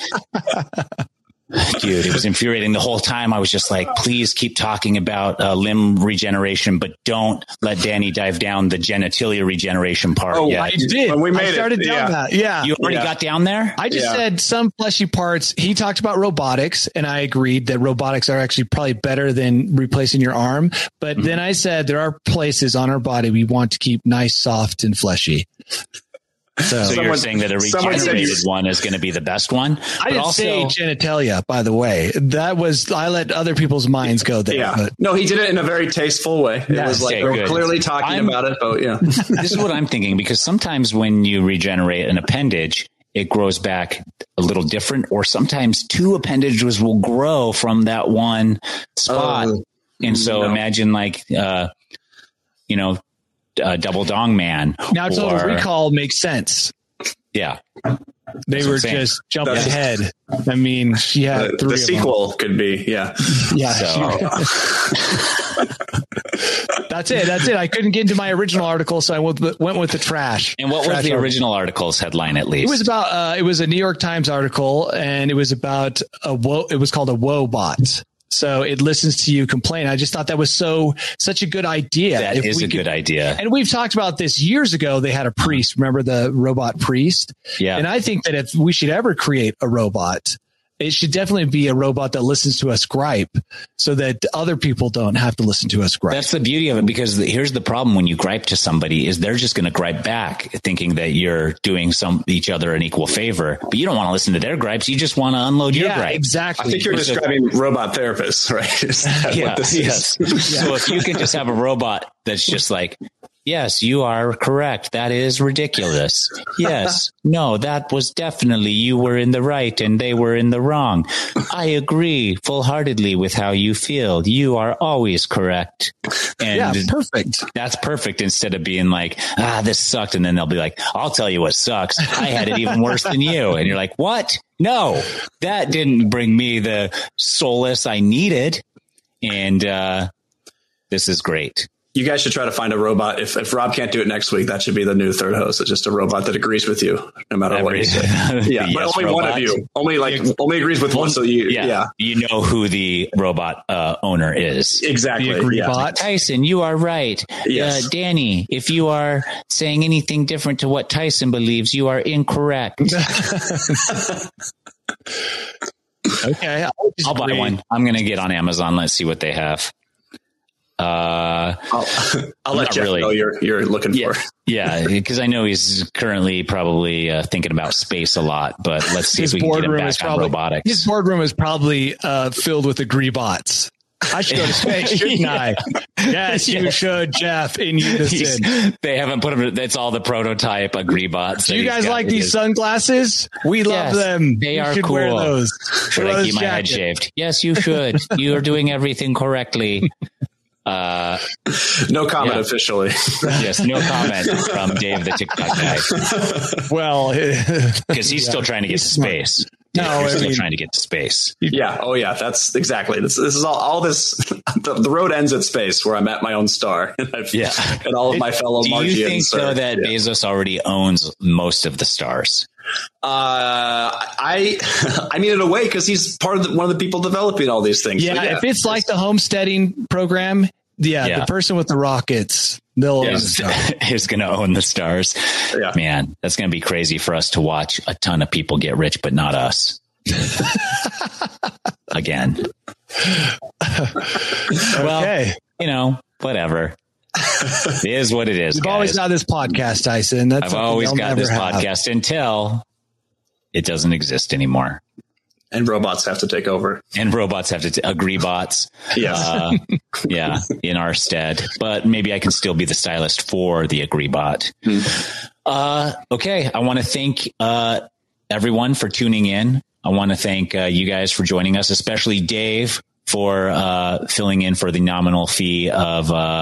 Dude, it was infuriating the whole time. I was just like, please keep talking about uh, limb regeneration, but don't let Danny dive down the genitalia regeneration part Oh, yet. I did. When we made I it, started down yeah. that. Yeah. You already Yeah. got down there? I just Yeah. said some fleshy parts. He talked about robotics, and I agreed that robotics are actually probably better than replacing your arm. But Mm-hmm. then I said there are places on our body we want to keep nice, soft, and fleshy. So, So you're Someone- saying that a someone said regenerated you- one is going to be the best one? I But didn't also, say genitalia, by the way. That was I let other people's minds go there. Yeah. But No, he did it in a very tasteful way. It Yeah, was like okay, we're good. clearly talking I'm- about it, but yeah. this is what I'm thinking, because sometimes when you regenerate an appendage, it grows back a little different, or sometimes two appendages will grow from that one spot. Oh, and so no. imagine like, uh, you know, uh, Double Dong Man. now Total or- Recall makes sense. Yeah. They That's what were I'm saying. just jumping That's- ahead. I mean, she had The, three the of sequel could be, yeah. them. Yeah, So- she- that's it. That's it. I couldn't get into my original article, so I went with, went with the trash. And what was Trash the article. original article's headline, at least? It was about. Uh, it was a New York Times article, and it was about a wo- It was called a woe bot. So it listens to you complain. I just thought that was so such a good idea. That If is we a could- good idea. And we've talked about this years ago. They had a priest. Remember the robot priest? Yeah. And I think that if we should ever create a robot, it should definitely be a robot that listens to us gripe so that other people don't have to listen to us gripe. That's the beauty of it, because the, here's the problem when you gripe to somebody is they're just going to gripe back thinking that you're doing some each other an equal favor, but you don't want to listen to their gripes. You just want to unload your yeah, gripe. exactly. I think you're describing robot therapists, right? Is that Yeah, what this yes. is? So if you can just have a robot that's just like, yes, you are correct. That is ridiculous. Yes. No, that was definitely, you were in the right and they were in the wrong. I agree full heartedly with how you feel. You are always correct. And yeah, perfect. that's perfect, instead of being like, ah, this sucked. And then they'll be like, I'll tell you what sucks. I had it even worse than you. And you're like, what? No, that didn't bring me the solace I needed. And, uh, this is great. You guys should try to find a robot. If, if Rob can't do it next week, that should be the new third host. It's just a robot that agrees with you no matter what you say. Yeah, The but yes only one robot. of you. Only like only agrees with one. So you, Yeah, yeah, you know who the robot uh, owner is. exactly. The agree yeah. bot. Tyson, you are right. Yes. Uh, Danny, if you are saying anything different to what Tyson believes, you are incorrect. Okay. I'll buy one. I'm going to get on Amazon. Let's see what they have. Uh, I'll, I'll let Not Jeff really. know you're you're looking yeah, for. yeah, because I know he's currently probably uh, thinking about space a lot. But let's see His if we can get him boardroom is back on probably robotics. his boardroom is probably uh, filled with agree bots. I should go to space, shouldn't I? Yes, you Yes. should, Jeff. In unison. He's- they haven't put him. That's all the prototype agreebots. Do you guys like these sunglasses? We love Yes, them. they You are should wear cool. those. Should Wear I those keep my head jacket. shaved? Yes, you should. You are doing everything correctly. Uh, No comment Yeah. officially. yes, no comment from Dave the TikTok guy, Well, because he's still trying to get to space. No, Yeah, he's I still mean- trying to get to space. Yeah. Oh, yeah. That's exactly. This, this is all. All this. The, the road ends at space, where I'm at my own star, and, I've, Yeah. and all of my fellow Do you Martians. think though are- that yeah. Bezos already owns most of the stars? Uh, I, I mean, in a way, because he's part of the, one of the people developing all these things. So, yeah, if it's like the homesteading program, yeah, Yeah. the person with the rockets, they'll own the Is, star. is going to own the stars. Yeah. Man, that's going to be crazy for us to watch a ton of people get rich, but not us. Again. Well, Okay. you know, whatever. It is what it is. We've guys. always got this podcast, Tyson. That's I've something always they'll got never this have. podcast until it doesn't exist anymore. and robots have to take over. And robots have to t- agree bots. Yes. Uh, yeah, in our stead. But maybe I can still be the stylist for the agree bot. Hmm. Uh, okay. I want to thank uh, everyone for tuning in. I want to thank uh, you guys for joining us, especially Dave for uh, filling in for the nominal fee of uh,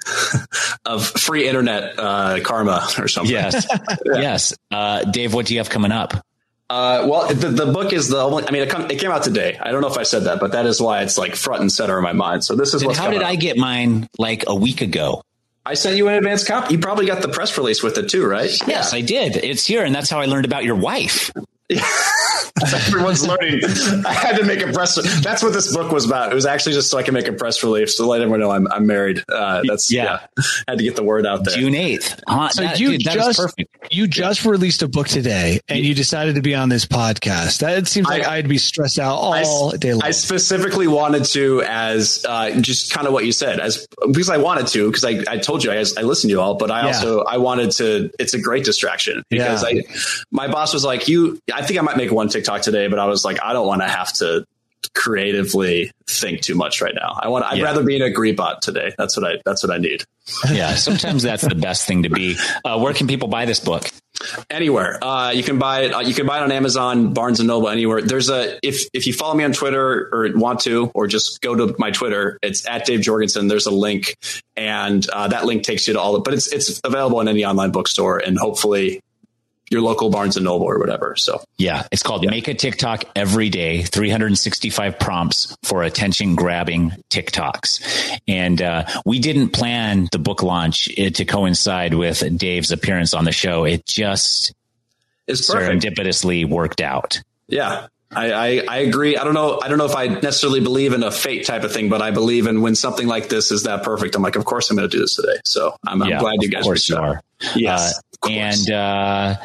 of free internet uh, karma or something. Yes. yeah. Yes. Uh, Dave, what do you have coming up? Uh, well, the, the book is the only, I mean, it, come, it came out today. I don't know if I said that, but that is why it's like front and center in my mind. So this is and what's how did up. I get mine like a week ago? I sent you an advance copy. You probably got the press release with it too, right? Yes, yeah. I did. It's here. And that's how I learned about your wife. Yeah. Everyone's learning. I had to make a press. That's what this book was about. It was actually just so I can make a press release to let everyone know I'm, I'm married. Uh, that's yeah. yeah. I had to get the word out there. June eighth. Huh, so that, you dude, that just perfect. you just released a book today, and you decided to be on this podcast. That it seems like I, I'd be stressed out all I, day long. I specifically wanted to, as uh, just kind of what you said, as because I wanted to, because I, I told you I, I listened to you all, but I yeah. also I wanted to. It's a great distraction because yeah. I my boss was like, you. I think I might make one TikTok today, but I was like, I don't want to have to creatively think too much right now. I want. I'd yeah. rather be an Agreebot today. That's what I. That's what I need. Yeah, sometimes that's the best thing to be. Uh, where can people buy this book? Anywhere. Uh, you can buy it. Uh, you can buy it on Amazon, Barnes and Noble, anywhere. There's a if if you follow me on Twitter or want to, or just go to my Twitter. It's at Dave Jorgensen. There's a link, and uh, that link takes you to all. Of, but it's it's available in any online bookstore, and hopefully your local Barnes and Noble or whatever. So yeah, it's called yeah. Make a TikTok Every Day, three hundred sixty-five prompts for attention grabbing TikToks. And uh, we didn't plan the book launch to coincide with Dave's appearance on the show. It just it's perfect. serendipitously worked out. Yeah. I, I, I agree. I don't know. I don't know if I necessarily believe in a fate type of thing, but I believe in when something like this is that perfect. I'm like, of course I'm going to do this today. So I'm, I'm yeah, glad you guys reached out. Yes. Uh, and uh,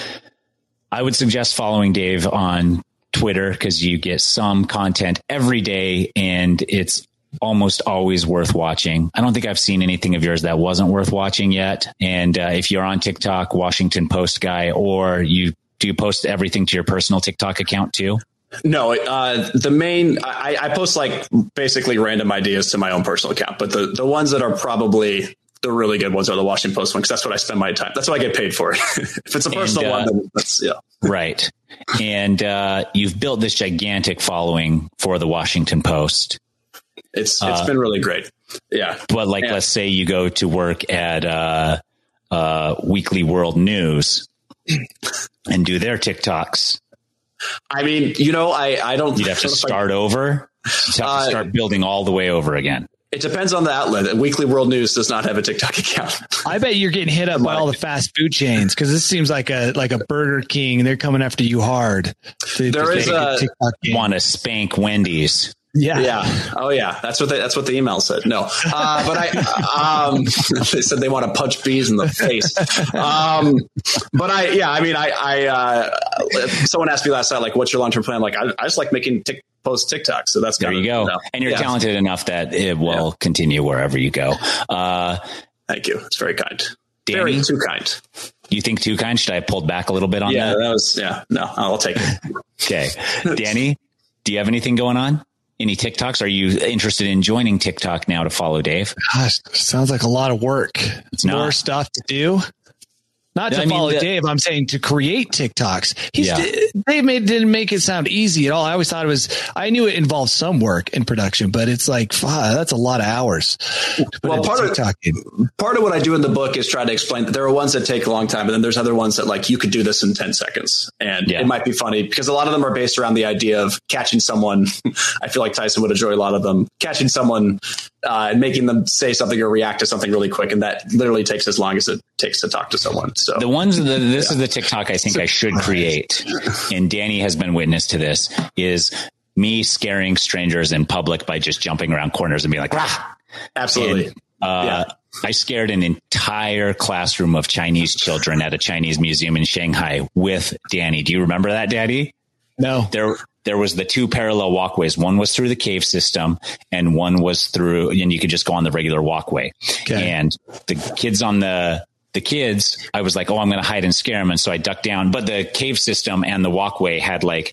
I would suggest following Dave on Twitter because you get some content every day and it's almost always worth watching. I don't think I've seen anything of yours that wasn't worth watching yet. And uh, if you're on TikTok, Washington Post guy, or you do you post everything to your personal TikTok account too? No, uh, the main, I, I post like basically random ideas to my own personal account, but the, the ones that are probably the really good ones are the Washington Post one, because that's what I spend my time. That's what I get paid for. If it's a personal and, uh, one, then that's, yeah. Right. And uh, you've built this gigantic following for the Washington Post. It's It's uh, been really great. Yeah. But like, yeah. let's say you go to work at uh, uh, Weekly World News and do their TikToks. I mean, you know, I, I don't. You'd have to start I, over. You'd have uh, to start building all the way over again. It depends on the outlet. Weekly World News does not have a TikTok account. I bet you're getting hit up by all the fast food chains because this seems like a like a Burger King and they're coming after you hard. To, there to is a want to spank Wendy's. Yeah. Yeah. Oh, yeah. That's what they, that's what the email said. No, uh, but I, um, they said they want to punch bees in the face. Um, but I, yeah, I mean, I, I, uh, someone asked me last night, like, what's your long-term plan? I'm like, I, I just like making tick, post TikTok. So that's there kind you of, go. You know, and you're yeah. talented enough that it will yeah. continue wherever you go. Uh, Thank you. It's very kind. Danny, very too kind. You think too kind? Should I have pulled back a little bit on yeah, that? that was, yeah, no, I'll take it. Okay. Danny, do you have anything going on? Any TikToks? Are you interested in joining TikTok now to follow Dave? Gosh, sounds like a lot of work. It's more not. stuff to do. Not to I mean, follow the, Dave. I'm saying to create TikToks. He's yeah. Dave made didn't make it sound easy at all. I always thought it was. I knew it involved some work in production, but it's like wow, that's a lot of hours. Well, part of part of what I do in the book is try to explain that there are ones that take a long time, and then there's other ones that like you could do this in ten seconds, and yeah. it might be funny because a lot of them are based around the idea of catching someone. I feel like Tyson would enjoy a lot of them. Catching someone uh, and making them say something or react to something really quick, and that literally takes as long as it takes to talk to someone. So the ones that this yeah. is the TikTok I think so, I should create, and Danny has been witness to this, is me scaring strangers in public by just jumping around corners and being like, rah! Absolutely. And, uh, yeah. I scared an entire classroom of Chinese children at a Chinese museum in Shanghai with Danny. Do you remember that, Daddy? No. There, there was the two parallel walkways. One was through the cave system and one was through, and you could just go on the regular walkway. Okay. And the kids on the, the kids, I was like, oh, I'm going to hide and scare them. And so I ducked down, but the cave system and the walkway had like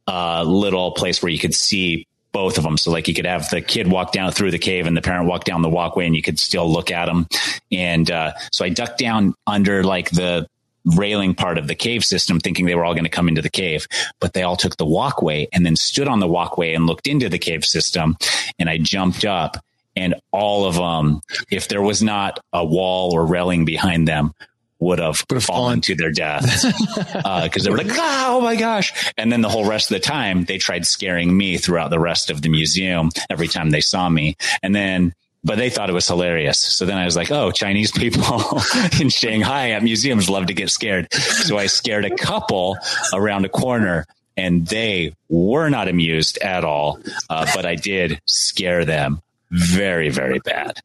a little place where you could see both of them. So like you could have the kid walk down through the cave and the parent walk down the walkway and you could still look at them. And uh, so I ducked down under like the railing part of the cave system thinking they were all going to come into the cave, but they all took the walkway and then stood on the walkway and looked into the cave system. And I jumped up and all of them, if there was not a wall or railing behind them, would have fallen, fallen to their deaths because uh, they were like, ah, oh my gosh. And then the whole rest of the time, they tried scaring me throughout the rest of the museum every time they saw me. And then, but they thought it was hilarious. So then I was like, oh, Chinese people in Shanghai at museums love to get scared. So I scared a couple around a corner, and they were not amused at all. Uh, but I did scare them very, very bad.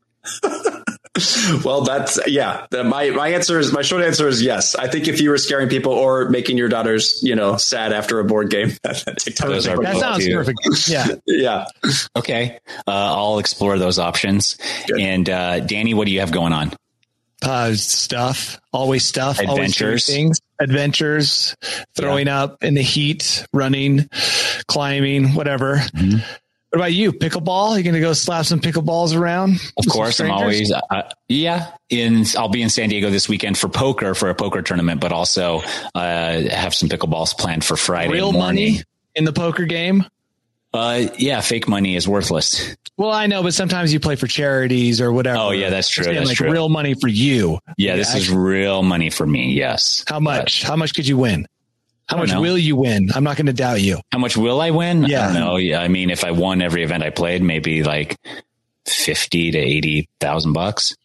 Well, that's, yeah, the, my, my answer is, my short answer is yes. I think if you were scaring people or making your daughters, you know, sad after a board game, TikTok those are that sounds too. Perfect. Yeah. Yeah. Okay. Uh, I'll explore those options. Good. And, uh, Danny, what do you have going on? Uh, stuff, always stuff, adventures, always things, adventures, throwing yeah. up in the heat, running, climbing, whatever. Mm-hmm. What about you? Pickleball? You going to go slap some pickleballs around? Of course, I'm always, uh, yeah. In I'll be in San Diego this weekend for poker, for a poker tournament, but also uh, have some pickleballs planned for Friday Real morning. Money in the poker game? Uh, yeah, fake money is worthless. Well, I know, but sometimes you play for charities or whatever. Oh, yeah, that's true. That's like true. Real money for you. Yeah, yeah this actually. is real money for me. Yes. How much? But, How much could you win? How much know. will you win? I'm not going to doubt you. How much will I win? Yeah. I don't know. Yeah, I mean, if I won every event I played, maybe like fifty to eighty thousand bucks.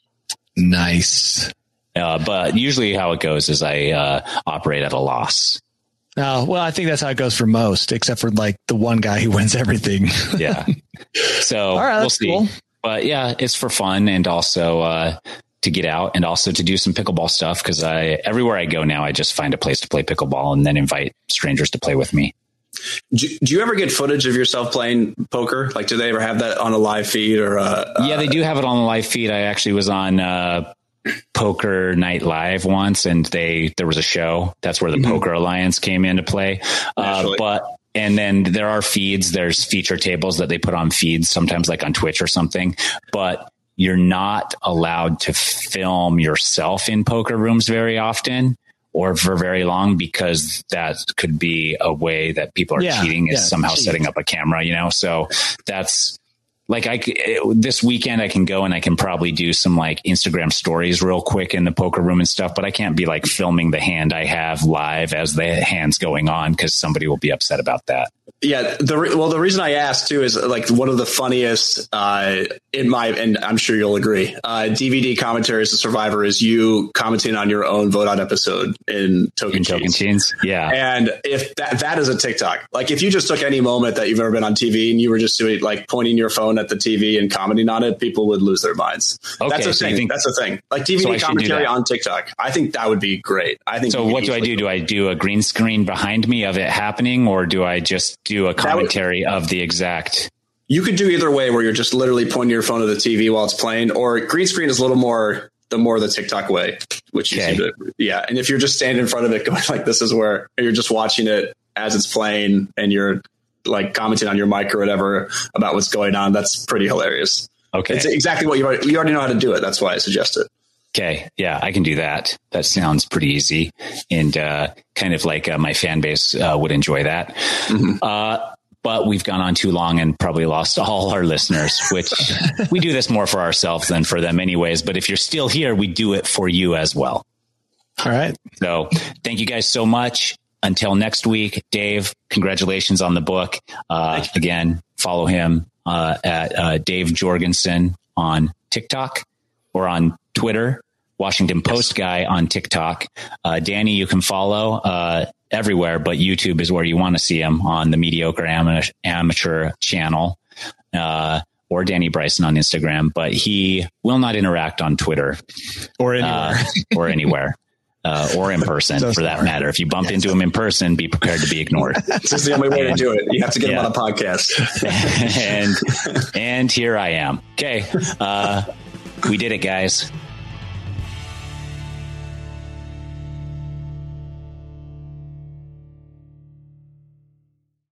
Nice. Uh, but usually how it goes is I uh, operate at a loss. Oh, well, I think that's how it goes for most, except for like the one guy who wins everything. Yeah. So All right, we'll see. Cool. But yeah, it's for fun and also uh, to get out and also to do some pickleball stuff. Cause I, everywhere I go now, I just find a place to play pickleball and then invite strangers to play with me. Do, do you ever get footage of yourself playing poker? Like, do they ever have that on a live feed or? Uh, yeah, they do have it on the live feed. I actually was on uh, Poker Night Live once, and they there was a show. That's where the mm-hmm. Poker Alliance came into play. Uh, but and then there are feeds. There's feature tables that they put on feeds sometimes, like on Twitch or something. But you're not allowed to film yourself in poker rooms very often or for very long, because that could be a way that people are yeah, cheating is yeah, somehow cheat. setting up a camera, you know? So that's like, I this weekend I can go and I can probably do some like Instagram stories real quick in the poker room and stuff, but I can't be like filming the hand I have live as the hand's going on, because somebody will be upset about that. Yeah. The re- well, the reason I asked too is like one of the funniest uh, in my, and I'm sure you'll agree, uh, D V D commentaries to Survivor is you commenting on your own vote on episode in Token Cheese. Yeah. And if that, that is a TikTok, like if you just took any moment that you've ever been on T V and you were just doing like pointing your phone at the T V and commenting on it, people would lose their minds. Okay, That's a so thing. Think, That's a thing. Like D V D so commentary on TikTok. I think that would be great. I think. So what do I do? Do I do a green screen behind me of it happening, or do I just do a commentary would, of the exact? You could do either way, where you're just literally pointing your phone to the T V while it's playing, or green screen is a little more the more the TikTok way, which you okay. seem to, yeah. And if you're just standing in front of it going like this is where you're just watching it as it's playing and you're like commenting on your mic or whatever about what's going on, that's pretty hilarious. Okay. It's exactly what you already, you already know how to do it. That's why I suggest it. Okay. Yeah, I can do that. That sounds pretty easy. And uh, kind of like uh, my fan base uh, would enjoy that. Mm-hmm. Uh, but we've gone on too long and probably lost all our listeners, which we do this more for ourselves than for them anyways. But if you're still here, we do it for you as well. All right. So thank you guys so much. Until next week, Dave, congratulations on the book. Uh, again, follow him uh, at uh, Dave Jorgensen on TikTok or on Twitter, Washington Post guy on TikTok. Uh, Danny, you can follow uh, everywhere, but YouTube is where you want to see him, on the Mediocre Amateur, amateur channel, uh, or Danny Bryson on Instagram. But he will not interact on Twitter or anywhere. Uh, or anywhere. Uh, or in person, so for that matter. If you bump yes. into him in person, be prepared to be ignored. This is the only way and, to do it. You have to get yeah. him on a podcast. and and here I am. Okay. Uh, we did it, guys.